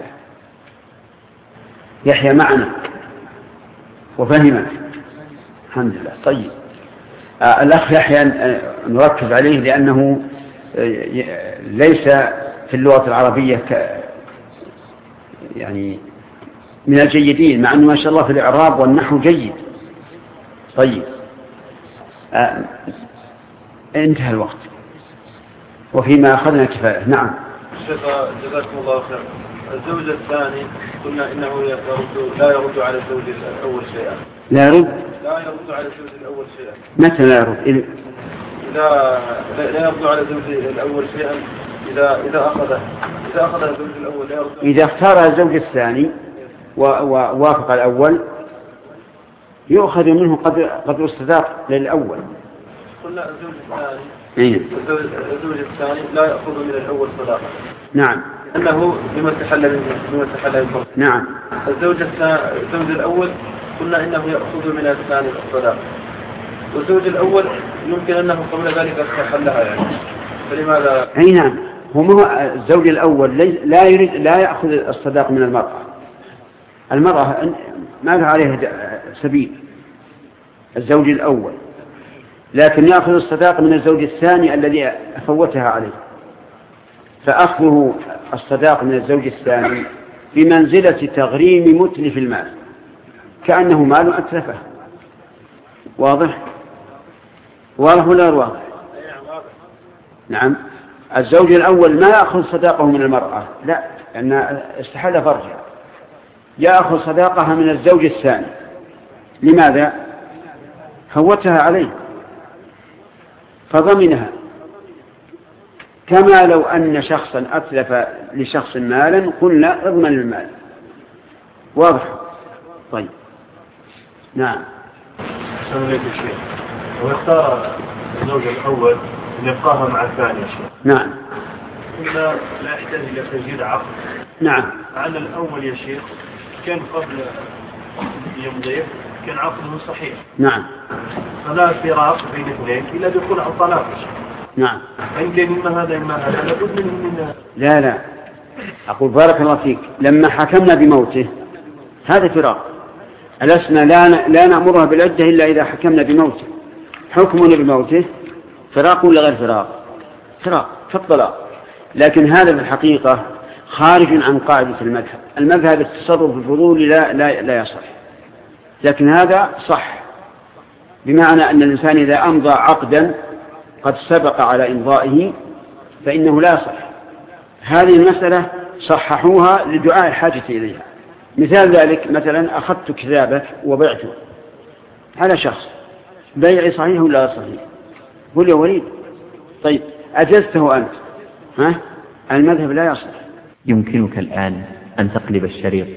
يحيى معنا وفهمك الحمد لله. طيب آه الأخ يحيى نركز عليه لأنه ليس في اللغة العربية ك يعني من الجيدين، مع أنه ما شاء الله في الإعراب والنحو جيد. طيب آه انتهى الوقت وفيما أخذنا كفاية. نعم شيخ جزاكم الله خير. الزوج الثاني قلنا إنه يرد لا يرد على الزوج الأول شيئا. لا يرد لا يرد على الزوج الأول شيئا. متى لا يرد؟ إذا لا يرد على الزوج الأول شيئا إذا إذا أخذه إذا أخذ الزوج الأول لا يرد. إذا اختار الزوج الثاني ووافق الأول يؤخذ منه قدر قدر الصداق للأول. قلنا الزوج الثاني إيه؟ الزوج الثاني لا يأخذ من الأول صداقة. نعم. أنه بما استحل من بما استحل من. نعم. الزوج الثاني الزوج الأول قلنا إنه يأخذ من الثاني الصداقة، والزوج الأول يمكن أنه قبل ذلك استحلها يعني، فلماذا؟ أي نعم، هو الزوج الأول لا يريد لا يأخذ الصداق من المرأة. المرأة ما لها عليها سبيل الزوج الأول، لكن يأخذ الصداق من الزوج الثاني الذي فوتها عليه. فأخذه الصداق من الزوج الثاني بمنزلة تغريم متلف المال، كأنه مال أتلفه. واضح؟ واضح ولا واضح؟ نعم. الزوج الأول ما يأخذ صداقه من المرأة، لا، لأن استحل فرجها، يأخذ صداقها من الزوج الثاني. لماذا؟ فوتها عليه فضمنها، كما لو أن شخصا أتلف لشخص مالا قلنا اضمن المال. واضح؟ طيب نعم. السلام عليكم شيخ. واختار الزوج الأول نبقاها مع الثانية. نعم. إلا لا يحتاج إلى تجديد عقد. نعم. على الأول يا شيخ كان قبل يوم كان عقده صحيح. نعم. فلا فراق بين اثنين إلا دخول على الطلاق. نعم. فإن كان إما هذا إما هذا لابد منه من لا لا أقول بارك الله فيك لما حكمنا بموته هذا فراق. ألسنا لا لا نأمرها بالعدة إلا إذا حكمنا بموته. حكمنا بموته فراق ولا غير فراق؟ فراق فالطلاق. لكن هذا في الحقيقة خارج عن قاعدة المذهب. المذهب التصرف في الفضول لا لا لا يصح. لكن هذا صح بمعنى أن الإنسان إذا أمضى عقدا قد سبق على إمضائه فإنه لا يصح. هذه المسألة صححوها لدعاء الحاجة إليها. مثال ذلك مثلا أخذت كتابك وبعته على شخص بيعي صحيح ولا لا صحيح؟ قل يا وليد طيب أجزته أنت ها؟ المذهب لا يصح. يمكنك الآن أن تقلب الشريط.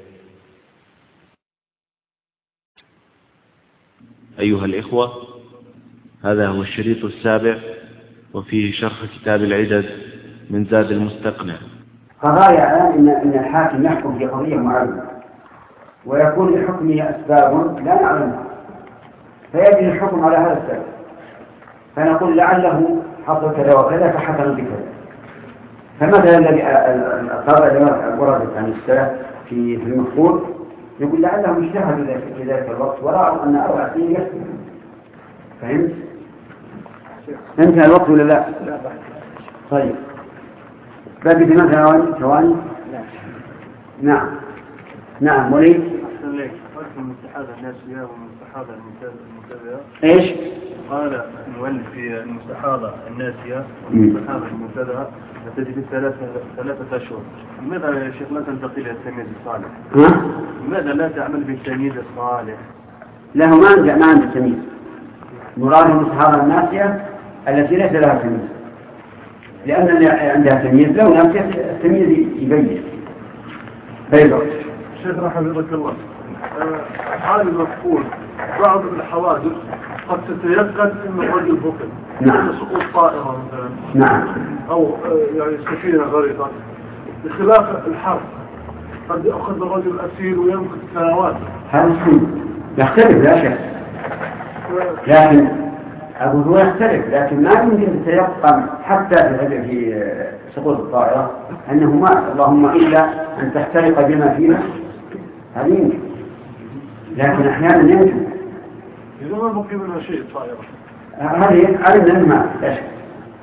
أيها الإخوة، هذا هو الشريط السابع وفيه شرح كتاب العدد من زاد المستقنع. قضايا إن إن الحاكم يحكم في قضية معينة ويكون لحكمه أسباب لا نعلمها فيجري الحكم على هذا السبب فنقول لعله حصل كذا وكذا فحكم بكذا. فمثلا الذي القضايا وردت عن السلف في في المفقود يقول لعلهم اجتهدوا في ذلك الوقت ورأوا أن أربع سنين يسمع. فهمت؟ انتهى الوقت ولا لا؟ طيب باقي ثمان ثواني ثواني. نعم نعم وليد. أحسن لك قلت المستحاضة الناسية والمستحاضة المنتبهة. إيش؟ قال المؤلف في المستحاضة الناسية والمستحاضة المنتبهة تجد ثلاثة ثلاثة أشهر. لماذا يا شيخ لا تنتقل إلى التمييز الصالح؟ ها؟ لماذا لا تعمل بالتمييز الصالح؟ له ما عنده ما عنده تمييز. مراد المستحاضة الناسية التي ليس لها تمييز. لأن اللي عندها تمييز لو نفس التمييز يبين. بيضاء. شيخ حفظك الله. حال المفقود بعض الحوادث قد تتيقن أن الرجل فقد. نعم. سقوط طائرة مثلا. نعم. أو يعني سفينة غريقة. بخلاف الحرب قد يأخذ الرجل أسير ويمكث سنوات. هذا الشيء يختلف لا شك. لكن أقول هو يختلف لكن ما يمكن تتيقن حتى في سقوط الطائرة أنه مات اللهم إلا أن تحترق بما فيها هذه يمكن. لكن أحيانا يمكن. إذا ما بقي منها شيء الطائرة. هذه علمنا الماء لا شك.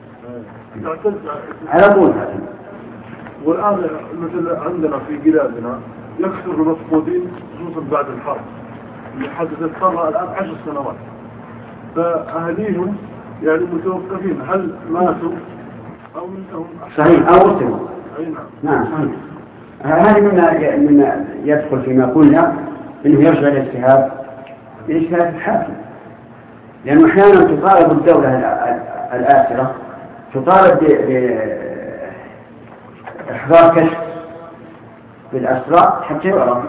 على طول هذا. والآن مثل عندنا في بلادنا يكثر المفقودين خصوصا بعد الحرب اللي حدثت صار الآن عشر سنوات. فأهليهم يعني متوقفين هل ماتوا أو منهم صحيح أو ارتبوا. نعم صحيح. هذه مما مما يدخل فيما قلنا إنه يرجع الاجتهاد باجتهاد الحاكم. لأنه أحيانا تطالب الدولة الآخرة تطالب بإحضار كشف بالأسرار حتى يعرف.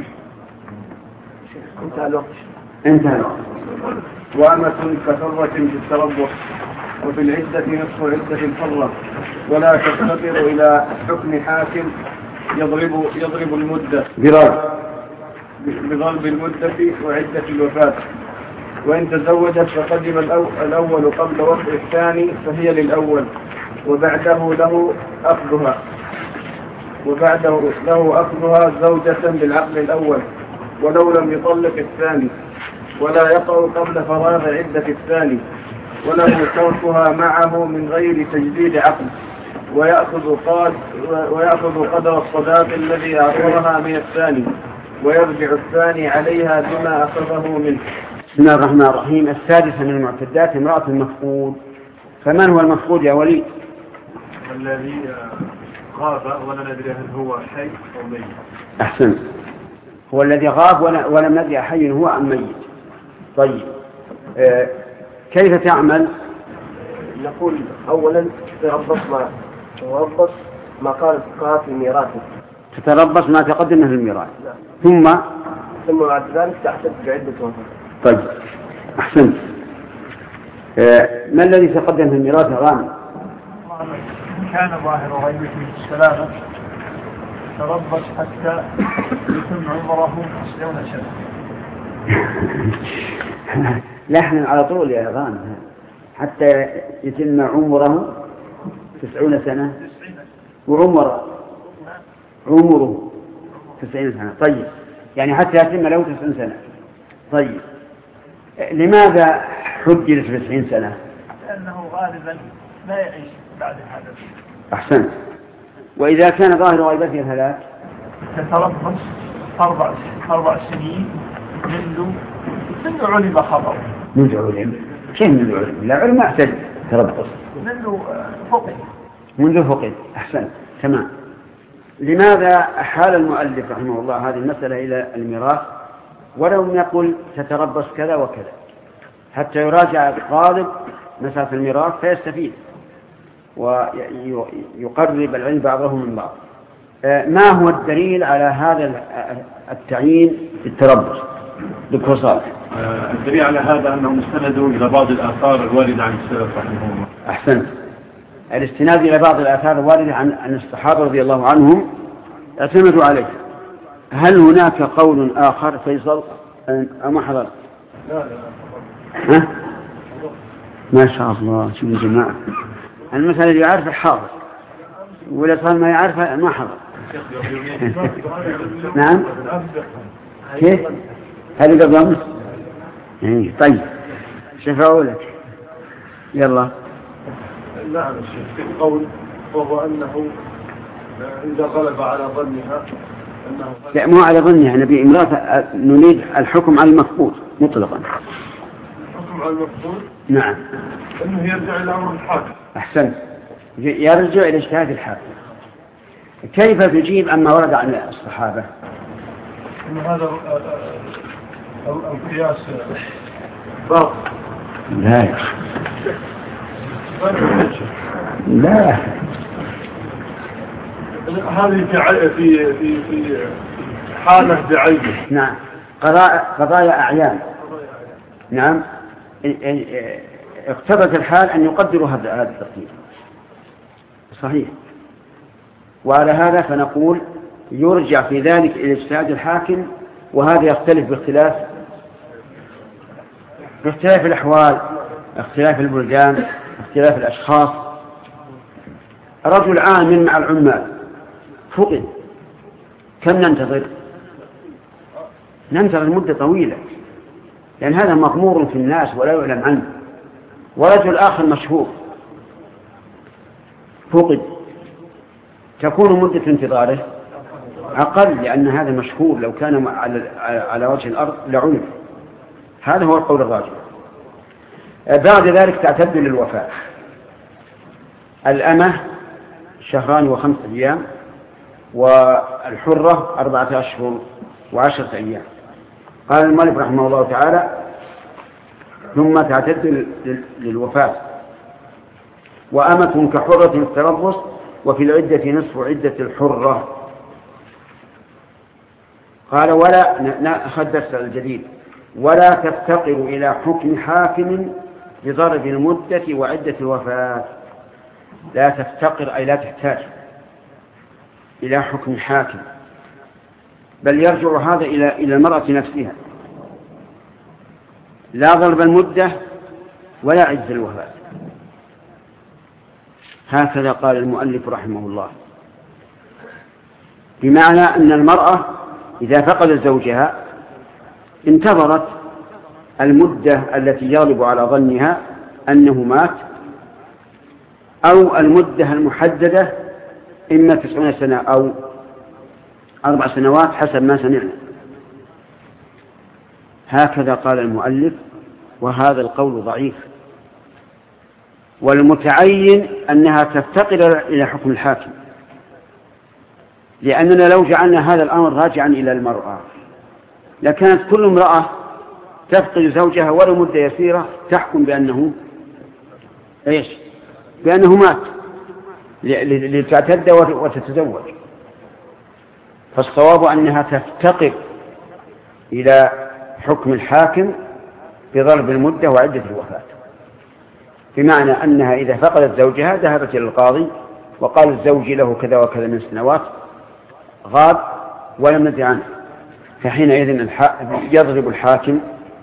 انتهى الوقت. انتهى الوقت. وأمة كثرة في التربص وفي العدة نصف عدة الفرة ولا تفتقر إلى حكم حاكم يضرب يضرب المدة بضرب بضرب المدة وعدة الوفاة. وإن تزوجت فقدم الأول قبل وقت الثاني فهي للأول وبعده له أخذها وبعده له أخذها زوجة بالعقد الأول ولو لم يطلق الثاني ولا يقع قبل فراغ عدة الثاني وله تركها معه من غير تجديد عقد ويأخذ قاد ويأخذ قدر الصداق الذي أعطاها من الثاني ويرجع الثاني عليها بما أخذه منه. بسم الله الرحمن الرحيم. السادسة من المعتدات امرأة المفقود. فمن هو المفقود يا وليد؟ الذي غاب ولا ندري هل هو حي أو ميت. أحسن. هو الذي غاب ولم ندري حي هو أم ميت. طيب آه كيف تعمل؟ نقول أولا تربص ما تربص ما قال الفقهاء في ميراثه. تتربص ما تقدمه في الميراث. ثم ثم بعد ذلك تحتفظ بعدة وفاة. طيب أحسنت. ما الذي تقدم في الميراث يا غانم؟ كان ظاهر غيبته السلامة تربص حتى يتم عمره تسعون سنة. لحنا على طول يا غانم، حتى يتم عمره تسعون سنة وعمره عمره تسعين سنة. طيب يعني حتى يتم له تسعين سنة. طيب لماذا حدد تسعين سنة؟ لأنه غالبا لا يعيش بعد هذا. أحسنت. وإذا كان ظاهر غيبته الهلاك تتربص أربع أربع سنين منذ منذ علم خبره. منذ علم؟ كيف منذ علم؟ لا علم أحسن تربص. منذ فقد. منذ فقد. أحسنت. تمام. لماذا أحال المؤلف رحمه الله هذه المسألة إلى الميراث ولم يقل تتربص كذا وكذا حتى يراجع الطالب مسألة الميراث فيستفيد ويقرب العلم بعضه من بعض؟ ما هو الدليل على هذا التعيين بالتربص دكتور صالح؟ الدليل على هذا أنهم استندوا إلى بعض الآثار الواردة عن السلف رحمهم الله. أحسنت. الاستناد إلى بعض الآثار الواردة عن عن الصحابة رضي الله عنهم اعتمدوا عليه. هل هناك قول آخر فيصل أم حضر؟ لا لا. ها؟ ما شاء الله. شوفوا يا جماعة، المسألة اللي يعرفه حاضر ولا صار ما يعرفه ما حضر. نعم. كيف؟ هذه قبل أمس. إيه طيب شفعوا لك. يلا. نعم الشيخ في القول وهو أنه إذا غلب على ظنها أنه لا مو على ظنها، نبي امرأة نريد الحكم على المفقود مطلقا. الحكم على المفقود؟ نعم. أنه يرجع إلى أمر الحاكم. أحسنت. يرجع إلى اجتهاد الحاكم. كيف تجيب أما ورد عن الصحابة؟ إن هذا القياس باطل. لا يا لا هذه في في في في حالة بعينه. نعم. قضايا قضايا أعيان. نعم. اقتضت الحال أن يقدروا هذا هذا التقدير. صحيح. وعلى هذا فنقول يرجع في ذلك إلى اجتهاد الحاكم، وهذا يختلف باختلاف باختلاف الأحوال، اختلاف البلدان، اختلاف الأشخاص. رجل عامل مع العمال فقد، كم ننتظر؟ ننتظر مدة طويلة لأن هذا مغمور في الناس ولا يعلم عنه. ورجل آخر مشهور فقد، تكون مدة انتظاره أقل لأن هذا مشهور، لو كان على وجه الأرض لعلم. هذا هو القول الراجح. بعد ذلك تعتد للوفاة. الأمة شهران وخمسة أيام، والحرة أربعة أشهر وعشرة أيام. قال المؤلف رحمه الله تعالى ثم تعتد للوفاة. وأمة كحرة التربص وفي العدة نصف عدة الحرة. قال ولا نأخذ درس الجديد ولا تفتقر إلى حكم حاكم بضرب المدة وعدة الوفاة. لا تفتقر أي لا تحتاج إلى حكم حاكم، بل يرجع هذا إلى إلى المرأة نفسها. لا ضرب المدة ولا عدة الوفاة. هكذا قال المؤلف رحمه الله، بمعنى أن المرأة إذا فقدت زوجها انتظرت المدة التي يغلب على ظنها أنه مات، أو المدة المحددة إما تسعون سنة أو أربع سنوات حسب ما سمعنا. هكذا قال المؤلف، وهذا القول ضعيف. والمتعين أنها تفتقر إلى حكم الحاكم، لأننا لو جعلنا هذا الأمر راجعا إلى المرأة لكانت كل امرأة تفقد زوجها ولو مدة يسيرة تحكم بأنه إيش؟ بأنه مات لتعتد وتتزوج. فالصواب أنها تفتقر إلى حكم الحاكم بضرب المدة وعدة الوفاة. بمعنى أنها إذا فقدت زوجها ذهبت إلى القاضي وقال الزوج له كذا وكذا من السنوات غاب ولم ندري عنه، فحينئذ يضرب الحاكم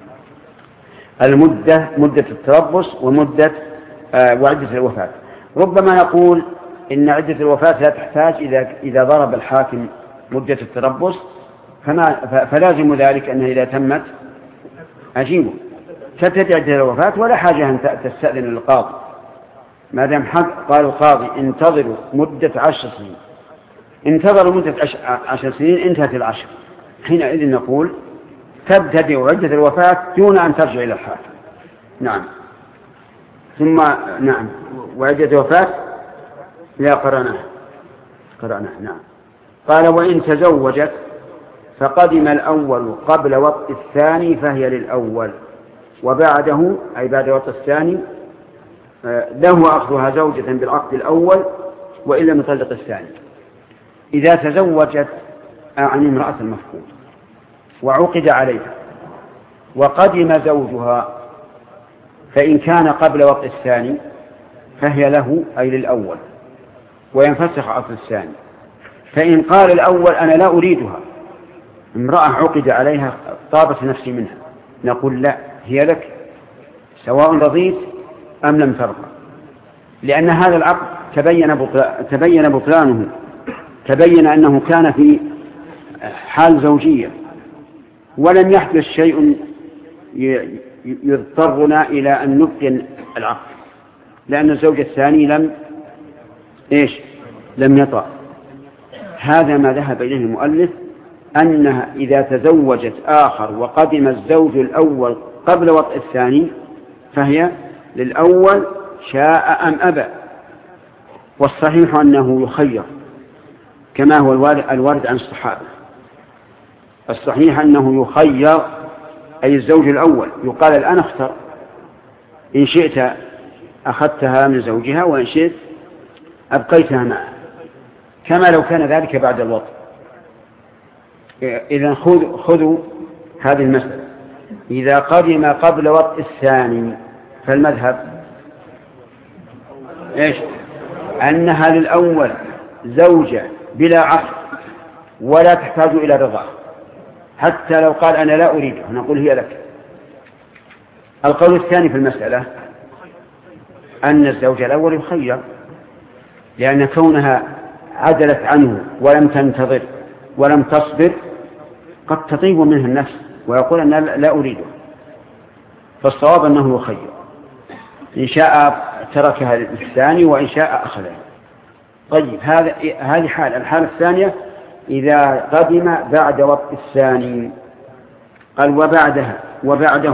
المدة مدة التربص ومدة آه وعدة الوفاة. ربما نقول إن عدة الوفاة لا تحتاج إذا إذا ضرب الحاكم مدة التربص، فما فلازم ذلك أنها إذا تمت أجيبه تنتهي عدة الوفاة ولا حاجة أن تستأذن القاضي، ما دام حق قال القاضي انتظروا مدة عشر سنين، انتظروا مدة عشر سنين انتهت العشر، حينئذ نقول تبتدئ عدة الوفاة دون أن ترجع إلى الحاكم. نعم. ثم نعم وعدة الوفاة لا قرأناها قرأناها نعم. قال وإن تزوجت فقدم الأول قبل وطء الثاني فهي للأول، وبعده أي بعد وطء الثاني له أخذها زوجة بالعقد الأول وإن لم يطلق الثاني. إذا تزوجت عن امرأة المفقود وعقد عليها وقدم زوجها فإن كان قبل وطء الثاني فهي له أي للأول وينفسخ عقد الثاني. فإن قال الأول أنا لا أريدها، امرأة عقد عليها طابت نفسي منها، نقول لا هي لك سواء رضيت أم لم ترضى، لأن هذا العقد تبين بطلانه تبين بطلانه تبين أنه كان في حال زوجية ولم يحدث شيء يضطرنا إلى أن نبطل العقد، لأن الزوج الثاني لم إيش لم يطأ. هذا ما ذهب إليه المؤلف، أنها إذا تزوجت آخر وقدم الزوج الأول قبل وطء الثاني فهي للأول شاء أم أبى. والصحيح أنه يخير كما هو الوارد عن الصحابة، الصحيح أنه يخير أي الزوج الأول يقال الآن اختر، إن شئت أخذتها من زوجها وإن شئت أبقيتها معه، كما لو كان ذلك بعد الوطء. إذن خذوا خذوا هذه المسألة، إذا قدم قبل وطء الثاني فالمذهب إيش أنها للأول زوجة بلا عقد ولا تحتاج إلى رضا، حتى لو قال أنا لا أريدها نقول هي لك. القول الثاني في المسألة أن الزوج الأول يخير، لأن كونها عدلت عنه ولم تنتظر ولم تصبر قد تطيب منها النفس ويقول أنا لا أريده، فالصواب أنه يخير، إن شاء تركها الثاني وإن شاء أخذها. طيب هذا هذه حال. الحالة الثانية إذا قدم بعد وطء الثاني قال وبعدها وبعده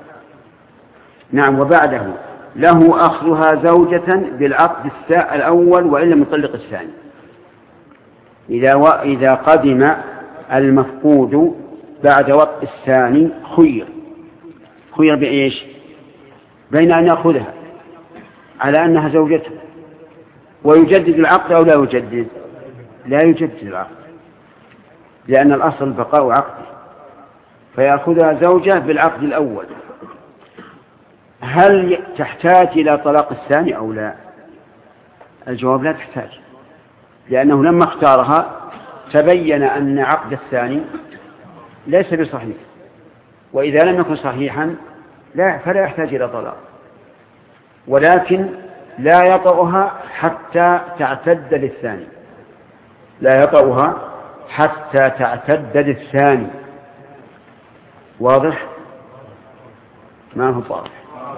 نعم وبعده له أخذها زوجة بالعقد الأول وإن لم يطلق الثاني. إذا و... إذا قدم المفقود بعد وطء الثاني خير خير بإيش؟ بين أن يأخذها على أنها زوجته ويجدد العقد أو لا يجدد، لا يجدد العقد لأن الأصل بقاء عقده، فيأخذها زوجة بالعقد الأول. هل تحتاج إلى طلاق الثاني أو لا؟ الجواب لا تحتاج، لأنه لما اختارها تبين أن عقد الثاني ليس بصحيح، وإذا لم يكن صحيحا لا فلا يحتاج إلى طلاق، ولكن لا يطأها حتى تعتد للثاني، لا يطأها حتى تعتد للثاني. واضح؟ ما هو واضح؟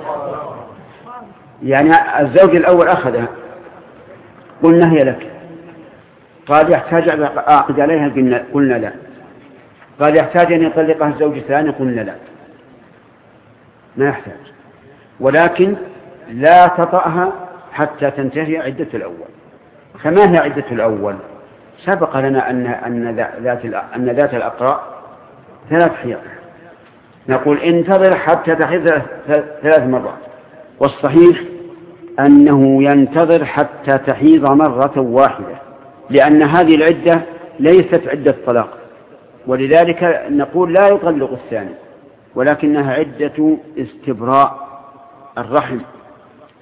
يعني الزوج الأول أخذها قلنا هي لك، قال يحتاج أن أعقد عليها قلنا لا، قال يحتاج أن يطلقها الزوج الثاني قلنا لا، ما يحتاج، ولكن لا تطأها حتى تنتهي عدة الأول. فما هي عدة الأول؟ سبق لنا أن أن ذات أن ذات الأقراء ثلاث حيض، نقول انتظر حتى تحيض ثلاث مرات، والصحيح أنه ينتظر حتى تحيض مرة واحدة، لأن هذه العدة ليست عدة طلاق، ولذلك نقول لا يطلق الثاني، ولكنها عدة استبراء الرحم.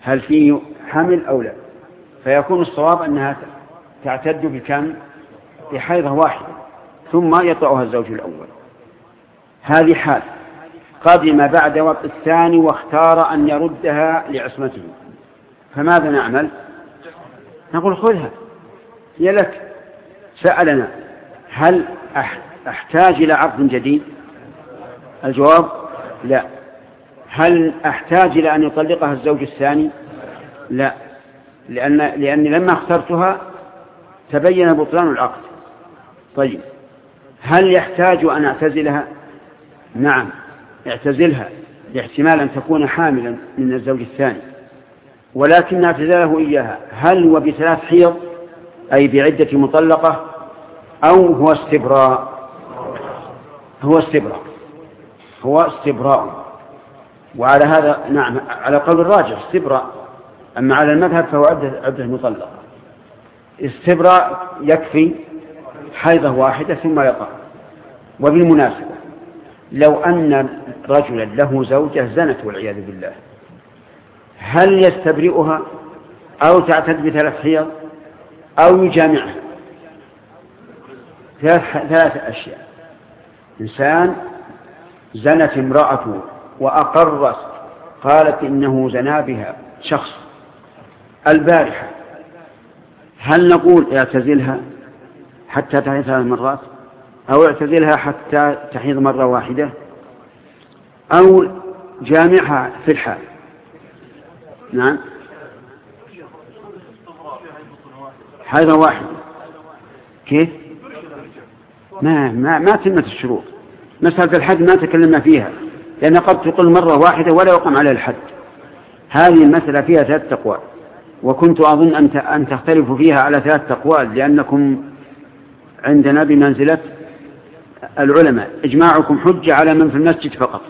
هل فيه حمل أو لا، فيكون الصواب أنها تعتد بكم؟ بحيضة واحدة ثم يطأها الزوج الأول. هذه حال. قدم بعد وطء الثاني واختار أن يردها لعصمته، فماذا نعمل؟ نقول خذها هي لك. سألنا هل أحتاج إلى عقد جديد؟ الجواب لا. هل أحتاج إلى أن يطلقها الزوج الثاني؟ لا، لأن لأني لما اخترتها تبين بطلان العقد. طيب هل يحتاج أن أعتزلها؟ نعم، اعتزلها لاحتمال أن تكون حاملا من الزوج الثاني، ولكن اعتزاله إياها هل هو بثلاث حيض أي بعدة مطلقة أو هو استبراء؟ هو استبراء هو استبراء وعلى هذا نعم على قول الراجح استبراء، أما على المذهب فهو عدة, عدة مطلقة. استبراء يكفي حيضة واحدة ثم يقع. وبالمناسبة لو أن رجلا له زوجة زنت والعياذ بالله، هل يستبرئها أو تعتد بثلاث حيض أو يجامعها؟ ثلاث أشياء. إنسان زنت امرأته وأقرت قالت إنه زنا بها شخص البارحة، هل نقول اعتزلها حتى تحيض ثلاث مرات أو اعتزلها حتى تحيض مرة واحدة أو جامعها في الحال؟ نعم، حيضة واحدة. كيف؟ ما ما ما تمت الشروط. مسألة الحد ما تكلمنا فيها، لأن قد تقل مرة واحدة ولا يقام على الحد. هذه المسألة فيها ثلاث أقوال، وكنت أظن أن تختلفوا فيها على ثلاث أقوال، لأنكم عندنا بمنزلة العلماء، إجماعكم حجة على من في المسجد فقط.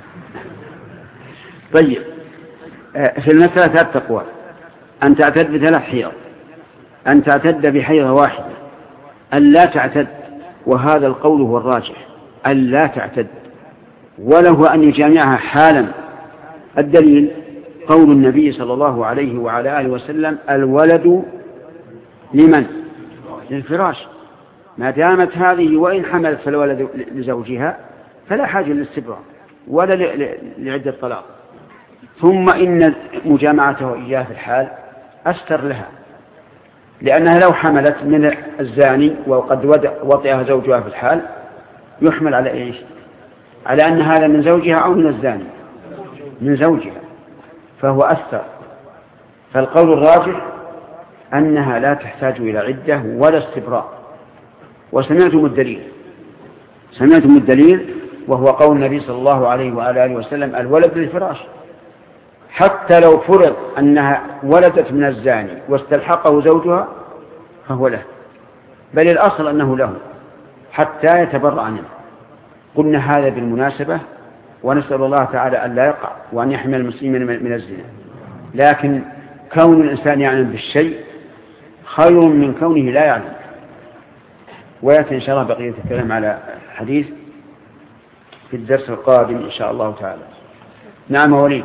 طيب في المسألة ثلاث أقوال: أن تعتد بثلاث حيض، أن تعتد بحيضة واحدة، أن لا تعتد، وهذا القول هو الراجح، أن لا تعتد وله أن يجامعها حالا. الدليل قول النبي صلى الله عليه وعلى آله وسلم: الولد لمن؟ للفراش. ما دامت هذه وإن حملت فالولد لزوجها فلا حاجة للاستبراء ولا لعدة طلاق. ثم إن مجامعته إياه في الحال أستر لها، لأنها لو حملت من الزاني وقد وطئها زوجها في الحال يحمل على إيش؟ على أن هذا من زوجها أو من الزاني؟ من زوجها، فهو أستر. فالقول الراجح أنها لا تحتاج إلى عدة ولا استبراء. وسمعتم الدليل سمعتم الدليل وهو قول النبي صلى الله عليه وآله وسلم: الولد للفراش. حتى لو فرض أنها ولدت من الزاني واستلحقه زوجها فهو له، بل الأصل أنه له حتى يتبرأ منه. قلنا هذا بالمناسبة، ونسأل الله تعالى أن لا يقع وأن يحمي المسلمين من الزنا، لكن كون الإنسان يعلم بالشيء خير من كونه لا يعلم. ويأتي إن شاء الله بقية الكلام على حديث في الدرس القادم إن شاء الله تعالى. نعم وليد.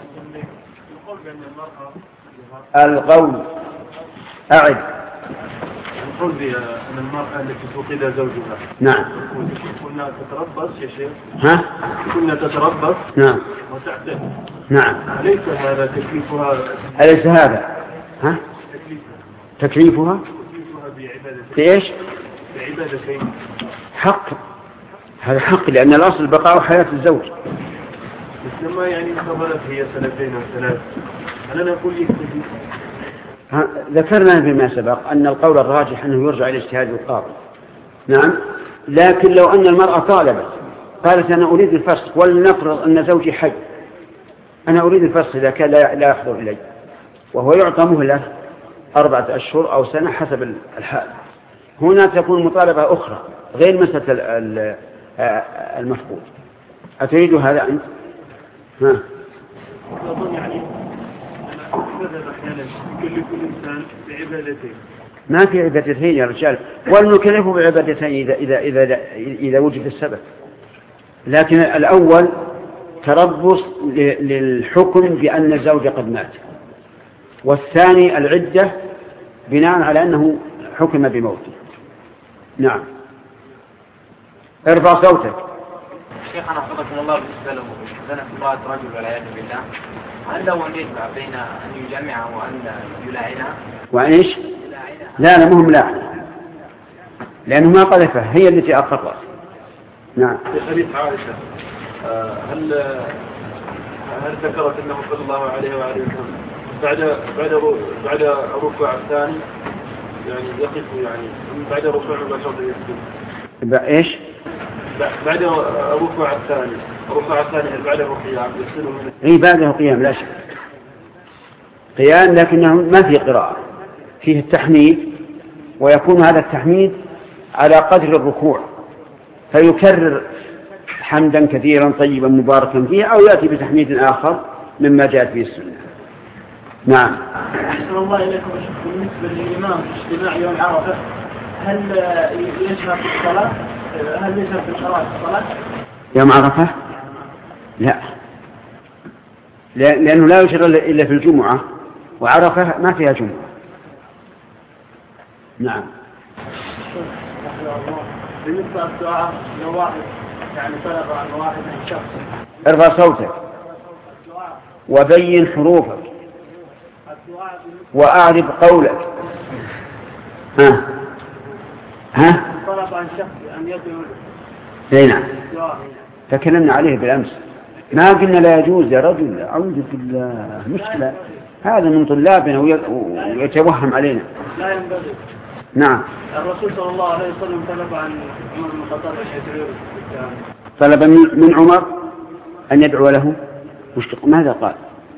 القول أعد. القول بأن المرأة التي فقد زوجها نعم كنا تتربص يا شيخ ها كنا تتربص نعم وتعتد نعم أليس هذا تكليفها؟ أليس هذا ها تكليفها تكليفها بعبادتين. إيش؟ بعبادتين. حق، هذا حق، لأن الأصل بقاء حياة الزوج. لما يعني انتظرت هي سنتين أو ثلاث، أنا نقول يكتفي. ذكرنا فيما سبق أن القول الراجح أنه يرجع إلى اجتهاد القاضي. نعم، لكن لو أن المرأة طالبت قالت أنا أريد الفسخ، ولنفرض أن زوجي حي، أنا أريد الفسخ إذا كان لا يحضر إلي، وهو يعطى مهلة أربعة أشهر أو سنة حسب الحال، هنا تكون مطالبة أخرى غير مسألة المفقود. أتريد هذا أنت؟ ها. أظن يعني هذا أحيانا يكلف الإنسان بعبادتين. ما في عبادتين يا رجال، ولنكلفه بعبادتين إذا إذا إذا إذا وجد السبب. لكن الأول تربص للحكم بأن الزوج قد مات، والثاني العدة بناء على أنه حكم بموته. نعم. ارفع صوتك. شيخنا حفظكم الله، بالنسبة له زنا في امرأة رجل والعياذ بالله، هل له أن يجمع بين أن يجمعها وأن يلاعنها؟ وأن إيش؟ لا لا مهم لا، لأنه ما قذفها، هي التي أقرت. نعم. في حديث عائشة هل هل ذكرت أنه صلى الله عليه وآله وسلم بعد بعد بعد الركوع الثاني يعني يقف يعني بعد الركوع مباشرة يسجد؟ إيش؟ بعد الركوع الثاني الركوع الثاني بعد القيام يسجد من إيه بعده قيام لا شك، قيام لكنه ما في قراءة، فيه التحميد، ويكون هذا التحميد على قدر الركوع، فيكرر حمدا كثيرا طيبا مباركا فيه، أو يأتي بتحميد آخر مما جاءت به السنة. نعم. أحسن الله إليكم. بالنسبة للإمام في اجتماع يوم عرفة، هل يجهر في الصلاة؟ هل يجهر في القراءة في الصلاة؟ يوم عرفة؟ لا، لأنه لا يجهر إلا في الجمعة، وعرفة ما فيها جمعة. نعم. بالنسبة للدعاء لو واحد يعني طلب عن واحد من شخص، ارفع صوتك وبين حروفك وأعرف قولك. ها ها طلب عن شخص أن يدعو له. نعم. تكلمنا عليه بالأمس، ما قلنا لا يجوز يا رجل، أعوذ بالله، مشكلة، هذا من طلابنا ويتوهم علينا. لا ينبغي. نعم. الرسول صلى الله عليه وسلم طلب عن عمر بن الخطاب طلب من عمر أن يدعو له. ماذا قال؟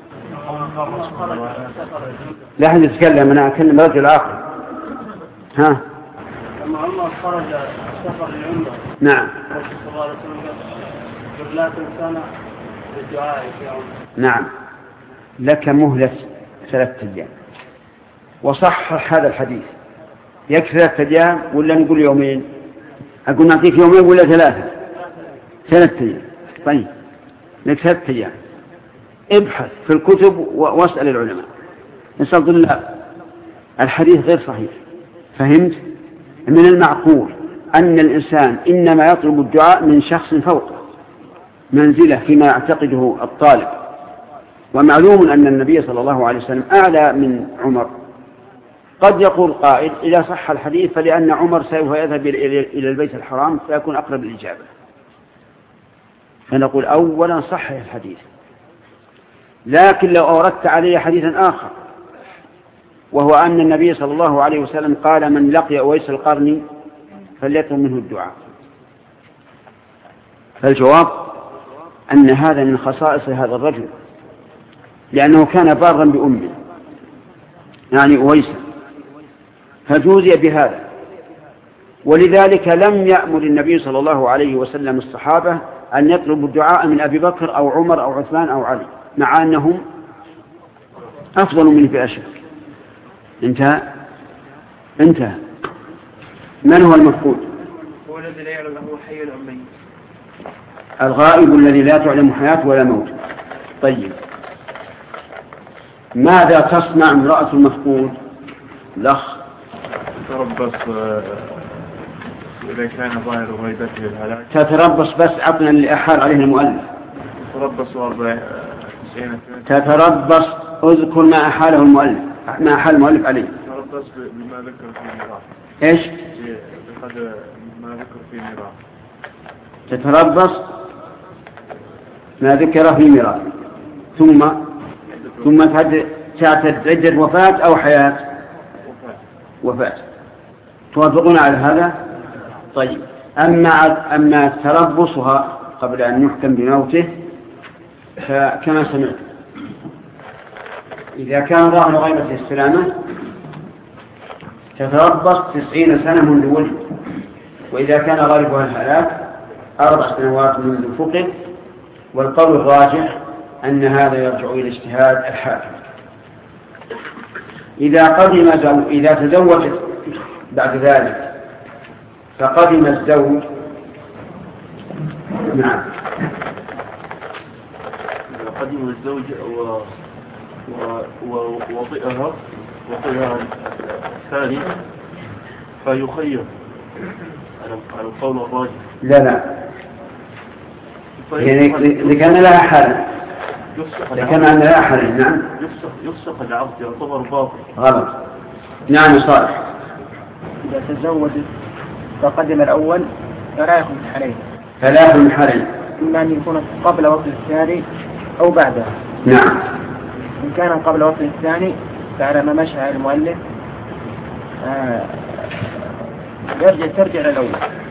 لا أحد يتكلم، أنا أكلم رجل آخر. ها. لما عمر خرج سفر للعمرة. نعم. الرسول صلى الله عليه وسلم قال لا تنسانا بالدعاء في عمر. نعم. لك مهلة ثلاثة أيام، وصحح هذا الحديث. يكفي ثلاثة أيام ولا نقول يومين؟ أقول نعطيك يومين ولا ثلاثة؟ ثلاثة أيام. طيب لك ثلاثة أيام، ابحث في الكتب واسأل العلماء، نسأل طلاب. الحديث غير صحيح. فهمت؟ من المعقول أن الإنسان إنما يطلب الدعاء من شخص فوقه منزله فيما يعتقده الطالب، ومعلوم أن النبي صلى الله عليه وسلم أعلى من عمر. قد يقول قائل إذا صح الحديث فلأن عمر سوف يذهب إلى البيت الحرام فيكون أقرب الإجابة، فنقول أولا صحح الحديث. لكن لو أوردت عليه حديثا آخر، وهو أن النبي صلى الله عليه وسلم قال من لقي أويس القرني فليطلب منه الدعاء، فالجواب أن هذا من خصائص هذا الرجل، لأنه كان بارا بأمه يعني أويسا، فجوزي بهذا. ولذلك لم يأمر النبي صلى الله عليه وسلم الصحابة أن يطلبوا الدعاء من أبي بكر أو عمر أو عثمان أو علي، مع أنهم أفضل منه في أشياء. انتهى انتهى. من هو المفقود؟ هو الذي لا يعلم هو حي أم ميت. الغائب الذي لا تعلم حياة ولا موت. طيب، ماذا تصنع امرأة المفقود؟ الأخ تربص إذا كان ظاهر غيبته الهلاك. تتربص بس عطنا اللي أحال عليه المؤلف. تتربص وأربع سنين. تتربص، اذكر ما أحاله المؤلف، ما أحال المؤلف عليه. تتربص بما ذكر في الميراث. إيش؟ بقدر ما ذكر في الميراث. تتربص ما ذكر في الميراث، ثم ثم تعتد عدة وفاة أو حياة؟ وفاة. توافقون على هذا؟ طيب، أما أما تربصها قبل أن يحكم بموته فكما سمعت، إذا كان ظاهر غيبة السلامة تتربص تسعين سنة منذ ولد، وإذا كان غالبها الهلاك أربع سنوات منذ فقد. والقول الراجح أن هذا يرجع إلى اجتهاد الحاكم. إذا قدم زو... إذا تزوجت بعد ذلك فقدم الزوج، نعم، إذا قدم الزوج ووطئها وطئها الثاني فيخير على القول الراجح. لا لا يعني إذا كان لها حل إذا كان عندنا لها حل نعم يفسخ العقد يعتبر باطل. غلط. نعم صالح. إذا تزوجت فقدم الأول فلا يكون حالين. فلا يكون حالين. إما أن يكون قبل وصل الثاني أو بعدها. نعم. إن كان قبل وصل الثاني فعلى ما مشى المؤلف آه يرجع ترجع للأول.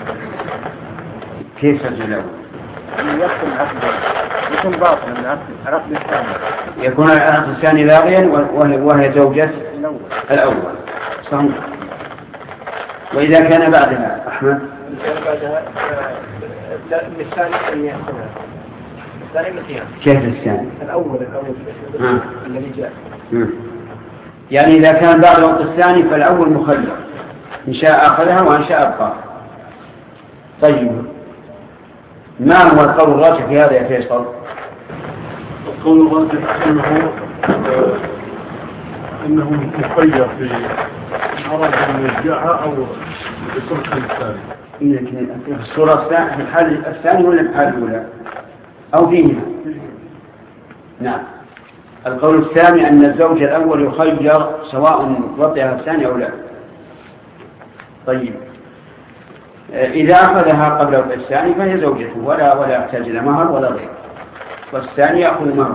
كيف ترجع للأول؟ يدخل العقد يكون باطلا العقد الثاني. يكون العقد الثاني لاغيا وهي زوجة الأول. الأول. صحيح. وإذا كان بعدها أحمد؟ إذا كان بعدها الثاني أن يأخذها. الثاني مثيرا. كيف الثاني؟ الأول الأول آه. الذي جاء. مم. يعني إذا كان بعد الوقت الثاني فالأول مخير إن شاء أخذها وإن شاء أبقى. طيب ما هو القول الراجح في هذا يا فيصل؟ القول الراجح أنه آه أنه مخير في أراد أن يرجعها أو يتركها الثاني. في الصورة الثانية في الحال الثاني ولا في الحال الأولى؟ أو فيهما؟ نعم. القول الثاني أن الزوج الأول يخير سواء وطئها الثاني أو لا. طيب إذا أخذها قبل وطئ الثاني فهي زوجته ولا ولا يحتاج إلى مهر ولا غير. والثاني يأخذ مهر.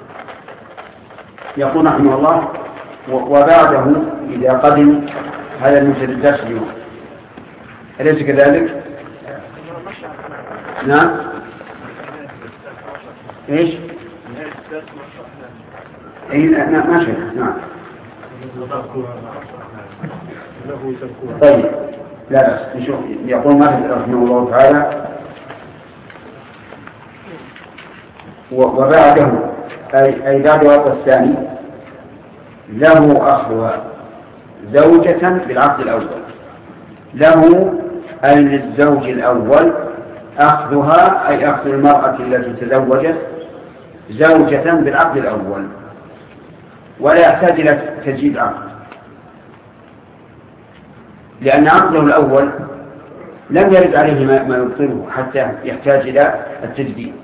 يقول رحمه الله وبعده إذا قدم هذا المنشد الدرس اليوم أليس كذلك؟ نعم. إيش؟ إيه لا ما شيء. نعم. طيب لا بس نشوف يقول مالك رحمه الله تعالى وبعده أي أي بعد وقت الثاني له أخذها زوجة بالعقد الأول. له أي للزوج الأول أخذها أي أخذ المرأة التي تزوجت زوجة بالعقد الأول ولا يحتاج إلى تجديد عقد لأن عقده الأول لم يرد عليه ما يبطله حتى يحتاج إلى التجديد.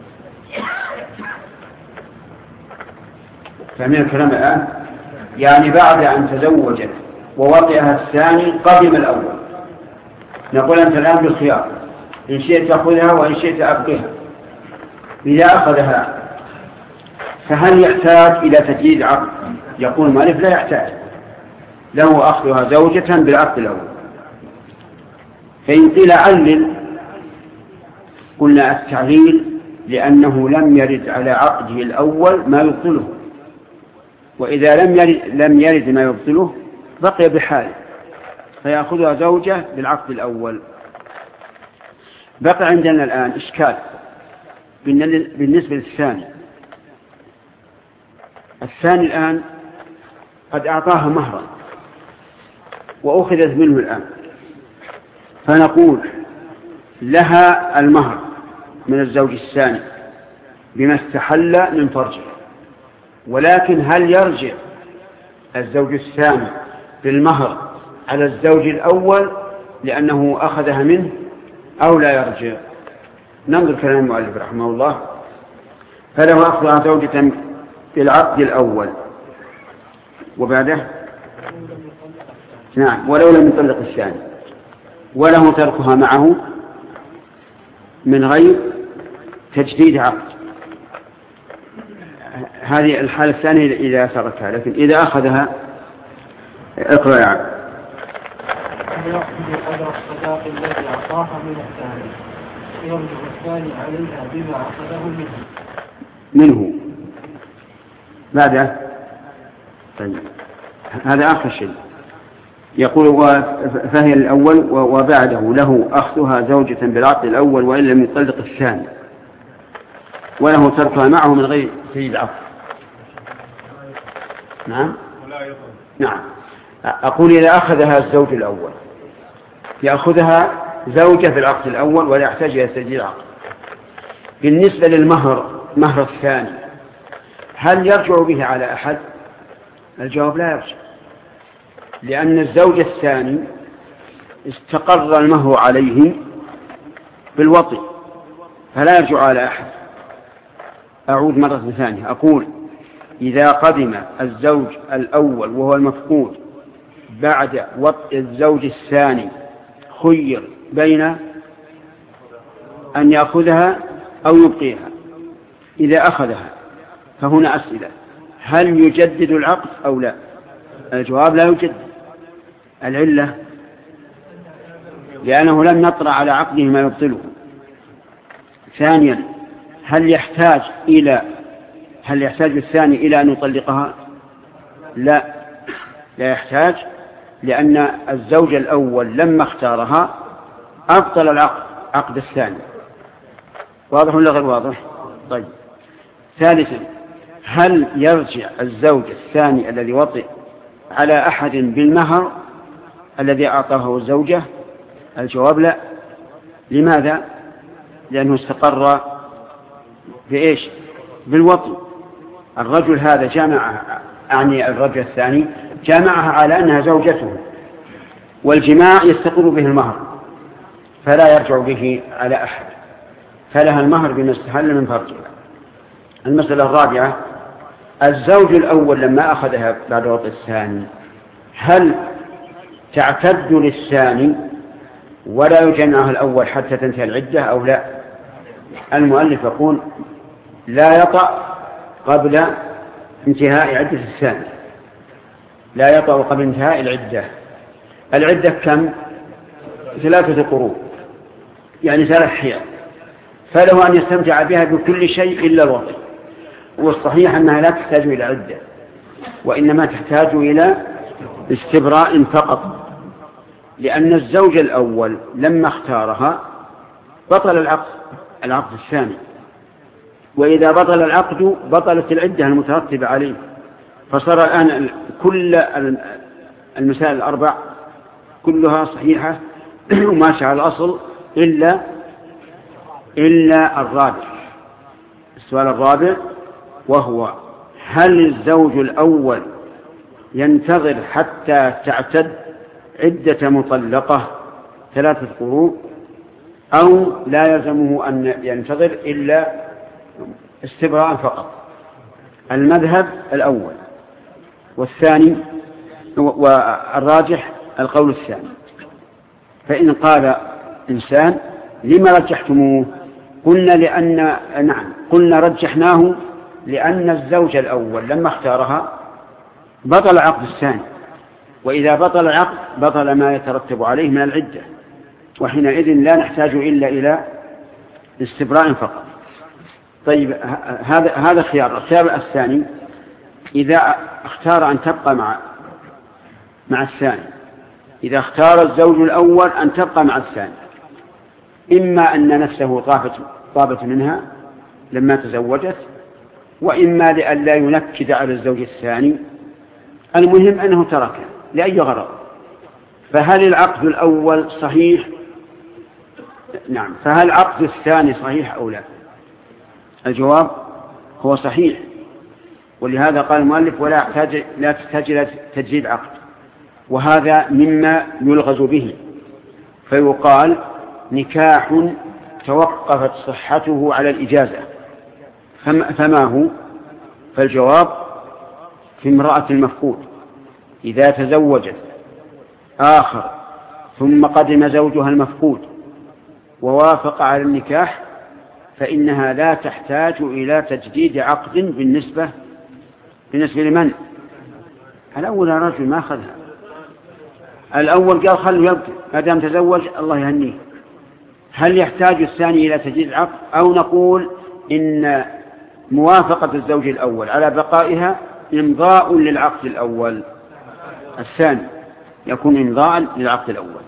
فمن الكلام الآن يعني بعد أن تزوجت ووطئها الثاني قدم الأول نقول أنت الآن بالخيار إن شئت تأخذها وإن شئت أبقيها. إذا أخذها فهل يحتاج إلى تجديد عقد؟ يقول مالك لا يحتاج له أخذها زوجة بالعقد الأول. فإن قيل علل قلنا التعليل لأنه لم يرد على عقده الأول ما يبطله وإذا لم يرد, لم يرد ما يبطله بقي بحاله فيأخذها زوجة بالعقد الأول. بقى عندنا الآن إشكال بالنسبة للثاني. الثاني الآن قد أعطاها مهرا وأخذت منه الآن فنقول لها المهر من الزوج الثاني بما استحل من فرجه ولكن هل يرجع الزوج الثاني بالمهر على الزوج الأول لأنه أخذها منه أو لا يرجع؟ ننظر كلام المؤلف رحمه الله. فله أخذها زوجة بالعقد الأول وبعده نعم ولو لم يطلق الثاني وله تركها معه من غير تجديد عقد. هذه الحالة الثانية إذا تركها. لكن إذا أخذها اقرأ يعني يأخذ قدر الصداق الذي أعطاها من الثاني يرجع الثاني عليها بما أخذه منه منه بعده. طيب هذا آخر شيء. يقول فهي الأول وبعده له أخذها زوجة بالعقد الأول وإن لم يطلق الثاني وله تركها معه من غير تجديد عقد. نعم نعم. أقول إذا أخذها الزوج الأول يأخذها زوجة في العقد الأول ولا يحتاج إلى تجديد عقد. بالنسبة للمهر مهر الثاني هل يرجع به على أحد؟ الجواب لا يرجع، لأن الزوج الثاني استقر المهر عليه بالوطء فلا يرجع على أحد. أعود مرة ثانية أقول: إذا قدم الزوج الأول وهو المفقود بعد وطء الزوج الثاني خير بين أن يأخذها أو يبقيها. إذا أخذها فهنا أسئلة: هل يجدد العقد أو لا؟ الجواب: لا يجدد. العلة: لأنه لم يطرأ على عقده ما يبطله. ثانيا: هل يحتاج إلى هل يحتاج الثاني إلى أن يطلقها؟ لا، لا يحتاج، لأن الزوج الأول لما اختارها أبطل العقد عقد الثاني. واضح ولا غير واضح؟ طيب. ثالثا: هل يرجع الزوج الثاني الذي وطئ على أحد بالمهر الذي أعطاه الزوجة؟ الجواب: لا. لماذا؟ لأنه استقر بإيش؟ بالوطء. الرجل هذا جامع أعني الرجل الثاني جامعها على أنها زوجته، والجماع يستقر به المهر فلا يرجع به على أحد، فلها المهر بما استحل من فرجها. المسألة الرابعة: الزوج الأول لما أخذها بعد وطء الثاني هل تعتد للثاني ولا يجمعها الأول حتى تنتهي العدة أو لا؟ المؤلف يقول: لا يطأ قبل انتهاء عدة الثاني، لا يطأ قبل انتهاء العدة. العدة كم؟ ثلاثة قروء، يعني ثلاث حيض، فله أن يستمتع بها بكل شيء إلا الوطء. والصحيح أنها لا تحتاج إلى عدة، وإنما تحتاج إلى استبراء فقط، لأن الزوج الأول لما اختارها بطل العقد العقد الثاني، وإذا بطل العقد بطلت العدة المترتبة عليه. فصار الآن كل المسائل الأربع كلها صحيحة وماشية على الأصل إلا إلا الرابع. السؤال الرابع وهو: هل الزوج الأول ينتظر حتى تعتد عدة مطلقة ثلاثة قروء أو لا يلزمه أن ينتظر إلا استبراء فقط؟ المذهب الأول، والثاني والراجح القول الثاني. فإن قال إنسان: لما رجحتموه؟ قلنا لأن نعم قلنا رجحناه لأن الزوج الأول لما اختارها بطل عقد الثاني، وإذا بطل العقد بطل ما يترتب عليه من العدة، وحينئذ لا نحتاج إلا إلى استبراء فقط. طيب، هذا هذا خيار. الخيار الثاني: إذا اختار أن تبقى مع مع الثاني، إذا اختار الزوج الأول أن تبقى مع الثاني، إما أن نفسه طابت طابت منها لما تزوجت، وإما لئلا ينكد على الزوج الثاني. المهم أنه تركه لأي غرض. فهل العقد الأول صحيح؟ نعم. فهل العقد الثاني صحيح أو لا؟ الجواب: هو صحيح، ولهذا قال المؤلف: ولا يحتاج لا تحتاج إلى تجديد عقد. وهذا مما يلغز به، فيقال: نكاح توقفت صحته على الإجازة. فما هو؟ فالجواب: في امرأة المفقود إذا تزوجت آخر ثم قدم زوجها المفقود ووافق على النكاح فإنها لا تحتاج إلى تجديد عقد. بالنسبة بالنسبة لمن؟ الأول رجل ما أخذها، الأول قال خلوا يبقى ما دام تزوج الله يهنيه. هل يحتاج الثاني إلى تجديد عقد، أو نقول إن موافقة الزوج الأول على بقائها إمضاء للعقد الأول؟ الثاني يكون إمضاء للعقد الأول،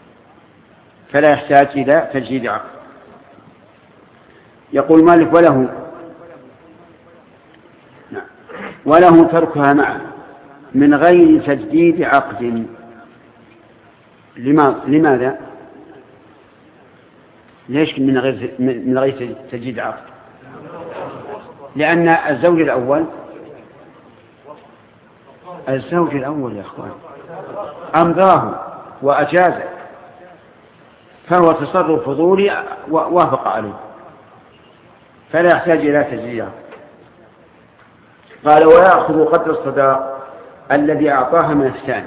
فلا يحتاج إلى تجديد عقد. يقول مالك: وله وله تركها معه من غير تجديد عقد. لماذا؟ ليش من غير من غير تجديد عقد؟ لأن الزوج الأول الزوج الأول يا أخوان أمضاه وأجازه، فهو تصرف فضولي ووافق عليه فلا يحتاج إلى تجزية. قال ويأخذ قدر الصداق الذي أعطاها من الثاني.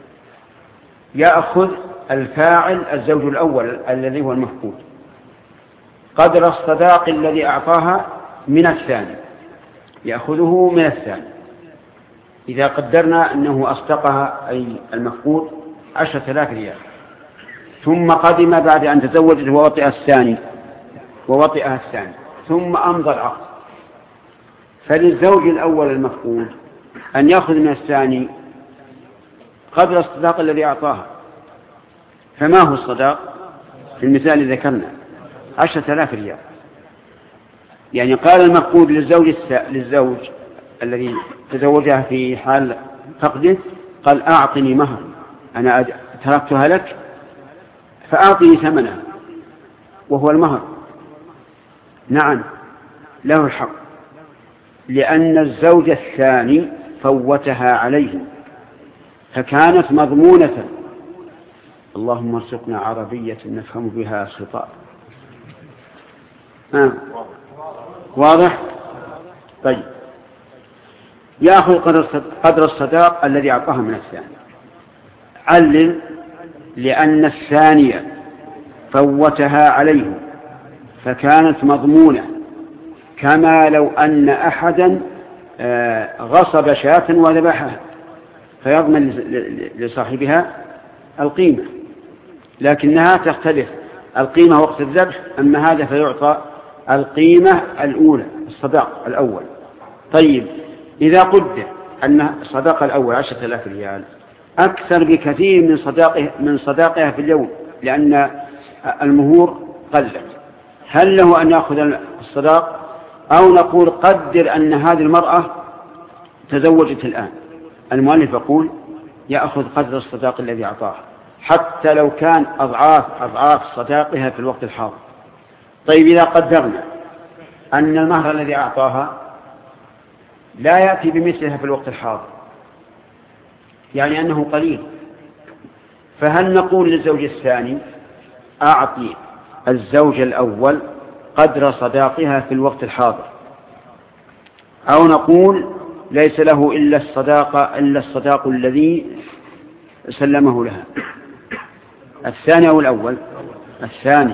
يأخذ الفاعل الزوج الأول الذي هو المفقود قدر الصداق الذي أعطاها من الثاني، يأخذه من الثاني. إذا قدرنا أنه أصدقها أي المفقود عشرة آلاف ريال، ثم قدم بعد أن تزوجت ووطئ الثاني ووطئها الثاني ثم أمضى العقد، فللزوج الأول المفقود أن يأخذ من الثاني قدر الصداق الذي أعطاها. فما هو الصداق؟ في المثال الذي ذكرنا عشرة آلاف ريال. يعني قال المفقود للزوج للزوج الذي تزوجها في حال فقده قال أعطني مهر، أنا تركتها لك فأعطني ثمنها، وهو المهر. نعم له الحق، لأن الزوج الثاني فوتها عليه فكانت مضمونة. اللهم ارزقنا عربية نفهم بها الخطاب. آه. واضح؟ طيب يأخذ قدر الصداق الذي أعطاها من الثاني. علل لأن الثانية فوتها عليه فكانت مضمونة، كما لو أن أحدا غصب شاة وذبحها فيضمن لصاحبها القيمة، لكنها تختلف القيمة وقت الذبح، أما هذا فيعطى القيمة الأولى الصداق الأول. طيب إذا قدر أن الصداق الأول عشرة آلاف ريال أكثر بكثير من صداقه من صداقها في اليوم لأن المهور قلت، هل له أن يأخذ الصداق أو نقول قدر أن هذه المرأة تزوجت الآن؟ المؤلف يقول يأخذ قدر الصداق الذي أعطاه حتى لو كان أضعاف أضعاف صداقها في الوقت الحاضر. طيب إذا قدرنا أن المهر الذي أعطاها لا يأتي بمثلها في الوقت الحاضر، يعني أنه قليل، فهل نقول للزوج الثاني أعطي الزوج الأول قدر صداقها في الوقت الحاضر، أو نقول ليس له إلا الصداق إلا الصداق الذي سلمه لها؟ الثاني أو الأول؟ الثاني.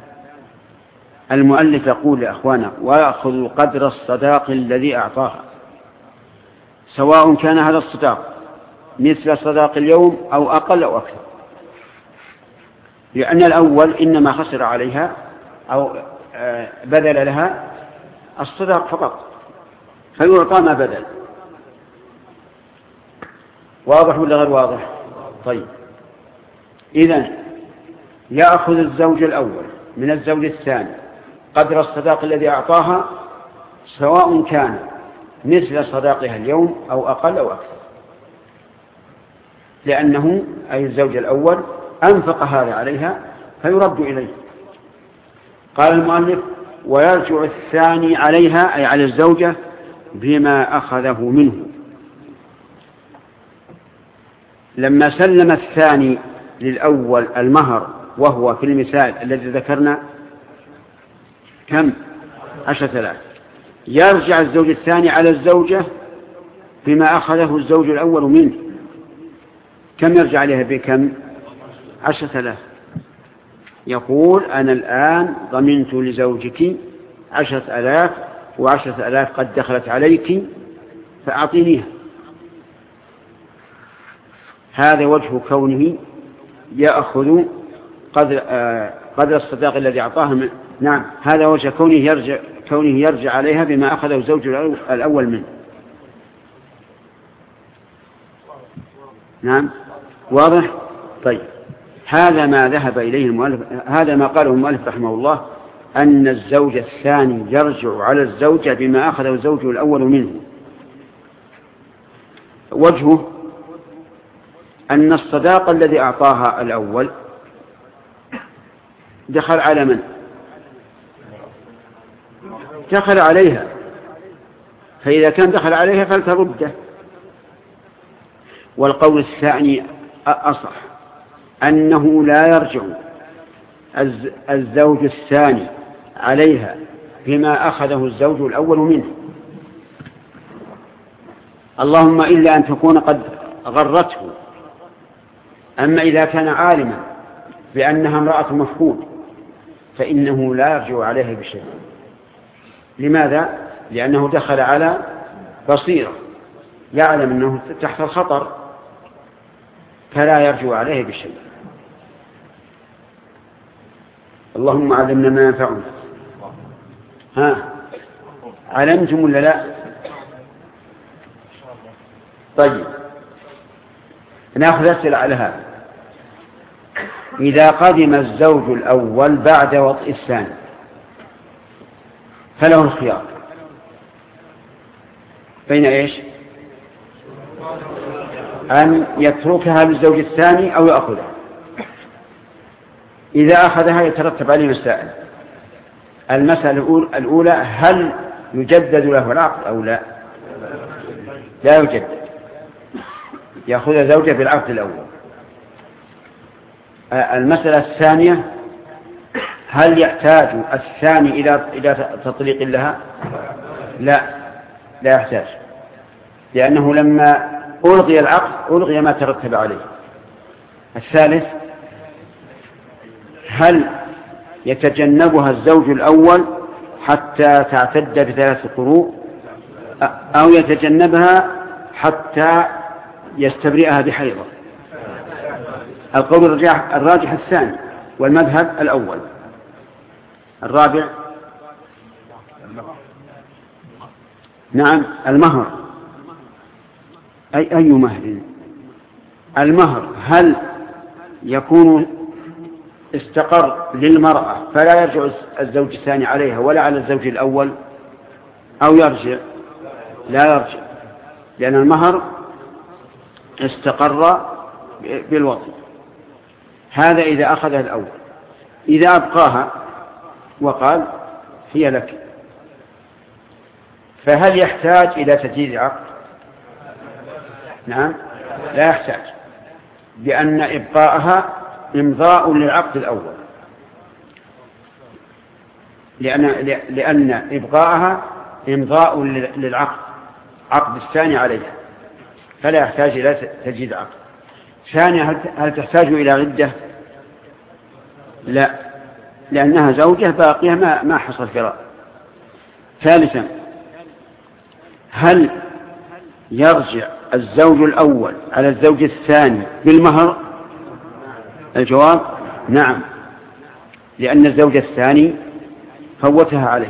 المؤلف يقول لأخوانا ويأخذ قدر الصداق الذي أعطاها، سواء كان هذا الصداق مثل صداق اليوم أو أقل أو أكثر، لأن الأول إنما خسر عليها أو بذل لها الصداق فقط فيعطى ما بذل. واضح ولا غير واضح؟ طيب إذن يأخذ الزوج الأول من الزوج الثاني قدر الصداق الذي أعطاها سواء كان مثل صداقها اليوم أو أقل أو أكثر، لأنه أي الزوج الأول أنفق هذا عليها فيرد إليه. قال المؤلف ويرجع الثاني عليها أي على الزوجة بما أخذه منه. لما سلم الثاني للأول المهر وهو في المثال الذي ذكرنا كم؟ عشرة آلاف، يرجع الزوج الثاني على الزوجة بما أخذه الزوج الأول منه. كم يرجع عليها؟ بكم؟ عشرة آلاف. يقول أنا الآن ضمنت لزوجك عشرة آلاف وعشرة آلاف قد دخلت عليك فأعطينيها. هذا وجه كونه يأخذ قدر, آه قدر الصداق الذي أعطاه من. نعم هذا وجه كونه يرجع, كونه يرجع عليها بما أخذه الزوج الأول منه. نعم واضح؟ طيب هذا ما ذهب إليه المؤلف، هذا ما قاله المؤلف رحمه الله، أن الزوج الثاني يرجع على الزوجة بما أخذه الزوج الأول منه. وجهه أن الصداق الذي أعطاها الأول دخل على من؟ دخل عليها، فإذا كان دخل عليها فلترده، والقول الثاني أصح، أنه لا يرجع الزوج الثاني عليها بما أخذه الزوج الأول منه، اللهم إلا أن تكون قد غرته. أما إذا كان عالما بأنها امرأة مفقود فإنه لا يرجع عليها بشيء. لماذا؟ لأنه دخل على بصيرة، يعلم أنه تحت الخطر، فلا يرجع عليه بشيء. اللهم علمنا ما ينفعنا. ها علمتم ولا لا؟ طيب نأخذ أسئلة على هذا. إذا قدم الزوج الأول بعد وطئ الثاني فله الخيار بين إيش؟ أن يتركها للزوج الثاني أو يأخذها. إذا أخذها يترتب عليه مسائل. المسألة الأولى هل يجدد له العقد أو لا؟ لا يجدد، يأخذ زوجه بالعقد الأول. المسألة الثانية هل يحتاج الثاني إلى إلى تطليق لها؟ لا لا يحتاج، لأنه لما ألغي العقد ألغي ما ترتب عليه. الثالث هل يتجنبها الزوج الأول حتى تعتد بثلاث قروء أو يتجنبها حتى يستبرئها بحيضة؟ القول الراجح, الراجح الثاني والمذهب الأول. الرابع نعم المهر. أي أي مهر؟ المهر هل يكون استقر للمرأة فلا يرجع الزوج الثاني عليها ولا على الزوج الأول أو يرجع؟ لا يرجع، لأن المهر استقر بالوطن. هذا إذا أخذها الأول. إذا أبقاها وقال هي لك فهل يحتاج إلى تجديد عقد؟ نعم لا يحتاج، لأن إبقاءها إمضاء للعقد الأول، لأن لأن إبقاءها إمضاء للعقد عقد الثاني عليها، فلا يحتاج إلى تجديد عقد. ثانيا هل تحتاج إلى عدة؟ لا، لأنها زوجة باقية ما ما حصل فراق. ثالثا هل يرجع الزوج الأول على الزوج الثاني بالمهر؟ الجواب نعم، لأن الزوج الثاني فوتها عليه.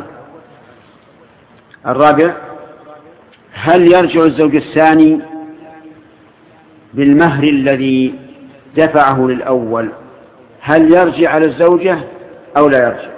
الرابع هل يرجع الزوج الثاني بالمهر الذي دفعه للأول؟ هل يرجع على الزوجة أو لا يرجع؟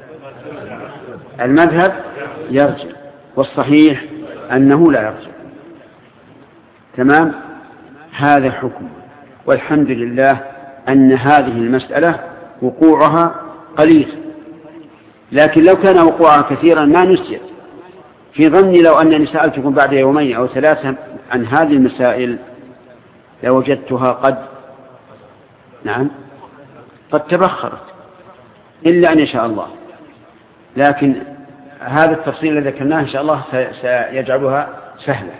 المذهب يرجع، والصحيح أنه لا يرجع. تمام. هذا حكم، والحمد لله أن هذه المسألة وقوعها قليل، لكن لو كان وقوعها كثيرا ما نسيت. في ظني لو أنني سألتكم بعد يومين أو ثلاثة عن هذه المسائل لوجدتها قد نعم قد تبخرت، إلا أن يشاء الله. لكن هذا التفصيل الذي ذكرناه إن شاء الله سيجعلها سهلة.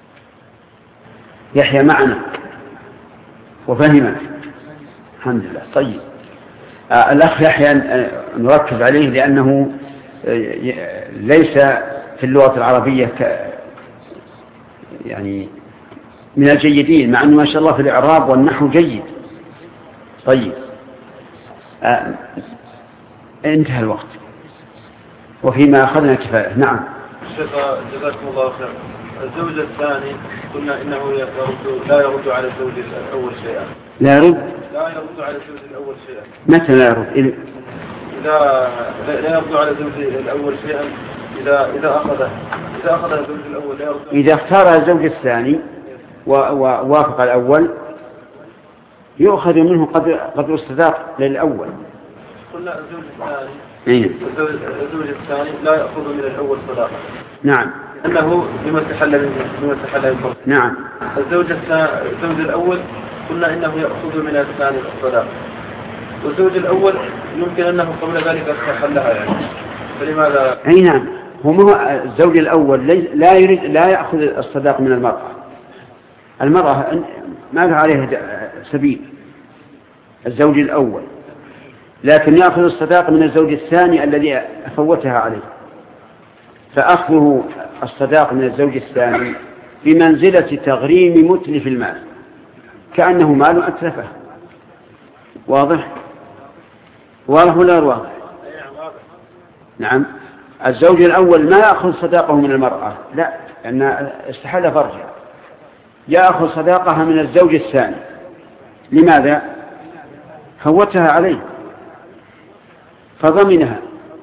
يحيى معنا وفهمنا الحمد لله. طيب آه الأخ يحيى نركز عليه لأنه ليس في اللغة العربية ك يعني من الجيدين، مع أنه ما شاء الله في الإعراب والنحو جيد. طيب آه انتهى الوقت وفيما أخذنا كفاية. نعم شيخ جزاكم الله خير. الزوج الثاني قلنا إنه يرد لا يرد على الزوج الأول شيئا. لا يرد لا يرد على الزوج الأول شيئا. متى لا يرد؟ إذا لا يرد على الزوج الأول شيئا إذا إذا أخذ إذا أخذ الزوج الأول لا يرد. إذا اختار الزوج الثاني ووافق الأول يؤخذ منه قدر قدر الصداق للأول. قلنا الزوج الثاني إيه؟ الزوج الثاني لا يأخذ من الأول صداقة. نعم أنه بما استحل بما استحل الفرج. نعم. الزوج الزوج الأول قلنا إنه يأخذ من الثاني الصداق، والزوج الأول يمكن أنه قبل ذلك استحلها يعني، فلماذا؟ أي نعم، هو الزوج الأول لا يريد لا يأخذ الصداق من المرأة. المرأة ما له عليها سبيل الزوج الأول، لكن يأخذ الصداق من الزوج الثاني الذي فوتها عليه. فأخذه الصداق من الزوج الثاني بمنزلة تغريم متلف المال، كأنه مال أتلفه. واضح؟ واضح ولا واضح؟ نعم. الزوج الأول ما يأخذ صداقه من المرأة، لا، لأن استحل فرجها، يأخذ صداقها من الزوج الثاني. لماذا؟ فوتها عليه فضمنها،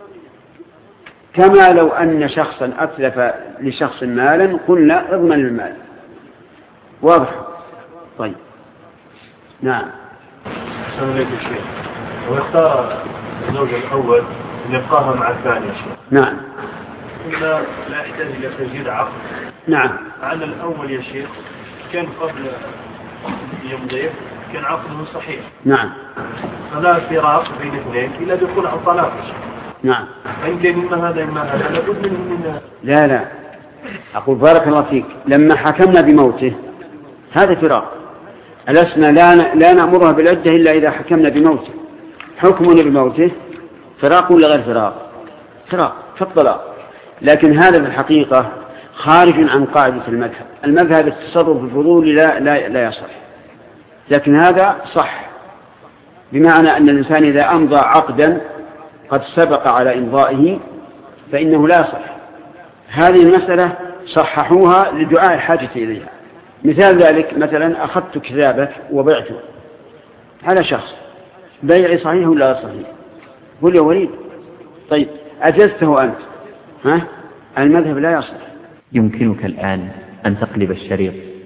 كما لو أن شخصا أتلف لشخص مالا قلنا اضمن المال. واضح؟ طيب. نعم. السلام عليكم شيخ. ويختار الزوج الأول أن يبقاها مع الثاني يا شيخ. نعم. لا لا يحتاج إلى تجديد عقد. نعم. على الأول يا شيخ كان قبل يوم ضيف كان عقده صحيح. نعم. فلا فراق بين اثنين إلا دخول على الطلاق. نعم. إن كان إما هذا إما هذا لابد منه من. لا لا، أقول بارك الله فيك، لما حكمنا بموته هذا فراق. ألسنا لا لا نأمرها بالعدة إلا إذا حكمنا بموته. حكمنا بموته فراق ولا غير فراق؟ فراق كالطلاق. لكن هذا في الحقيقة خارج عن قاعدة المذهب. المذهب التصرف الفضولي لا لا لا يصح، لكن هذا صح، بمعنى أن الإنسان إذا أمضى عقدا قد سبق على إمضائه فإنه لا يصح. هذه المسألة صححوها لدعاء الحاجة إليها. مثال ذلك مثلا أخذت كتابك وبعته على شخص، بيعي صحيح ولا صحيح؟ قل يا وليد. طيب أجزته أنت، ها؟ المذهب لا يصح. يمكنك الآن أن تقلب الشريط.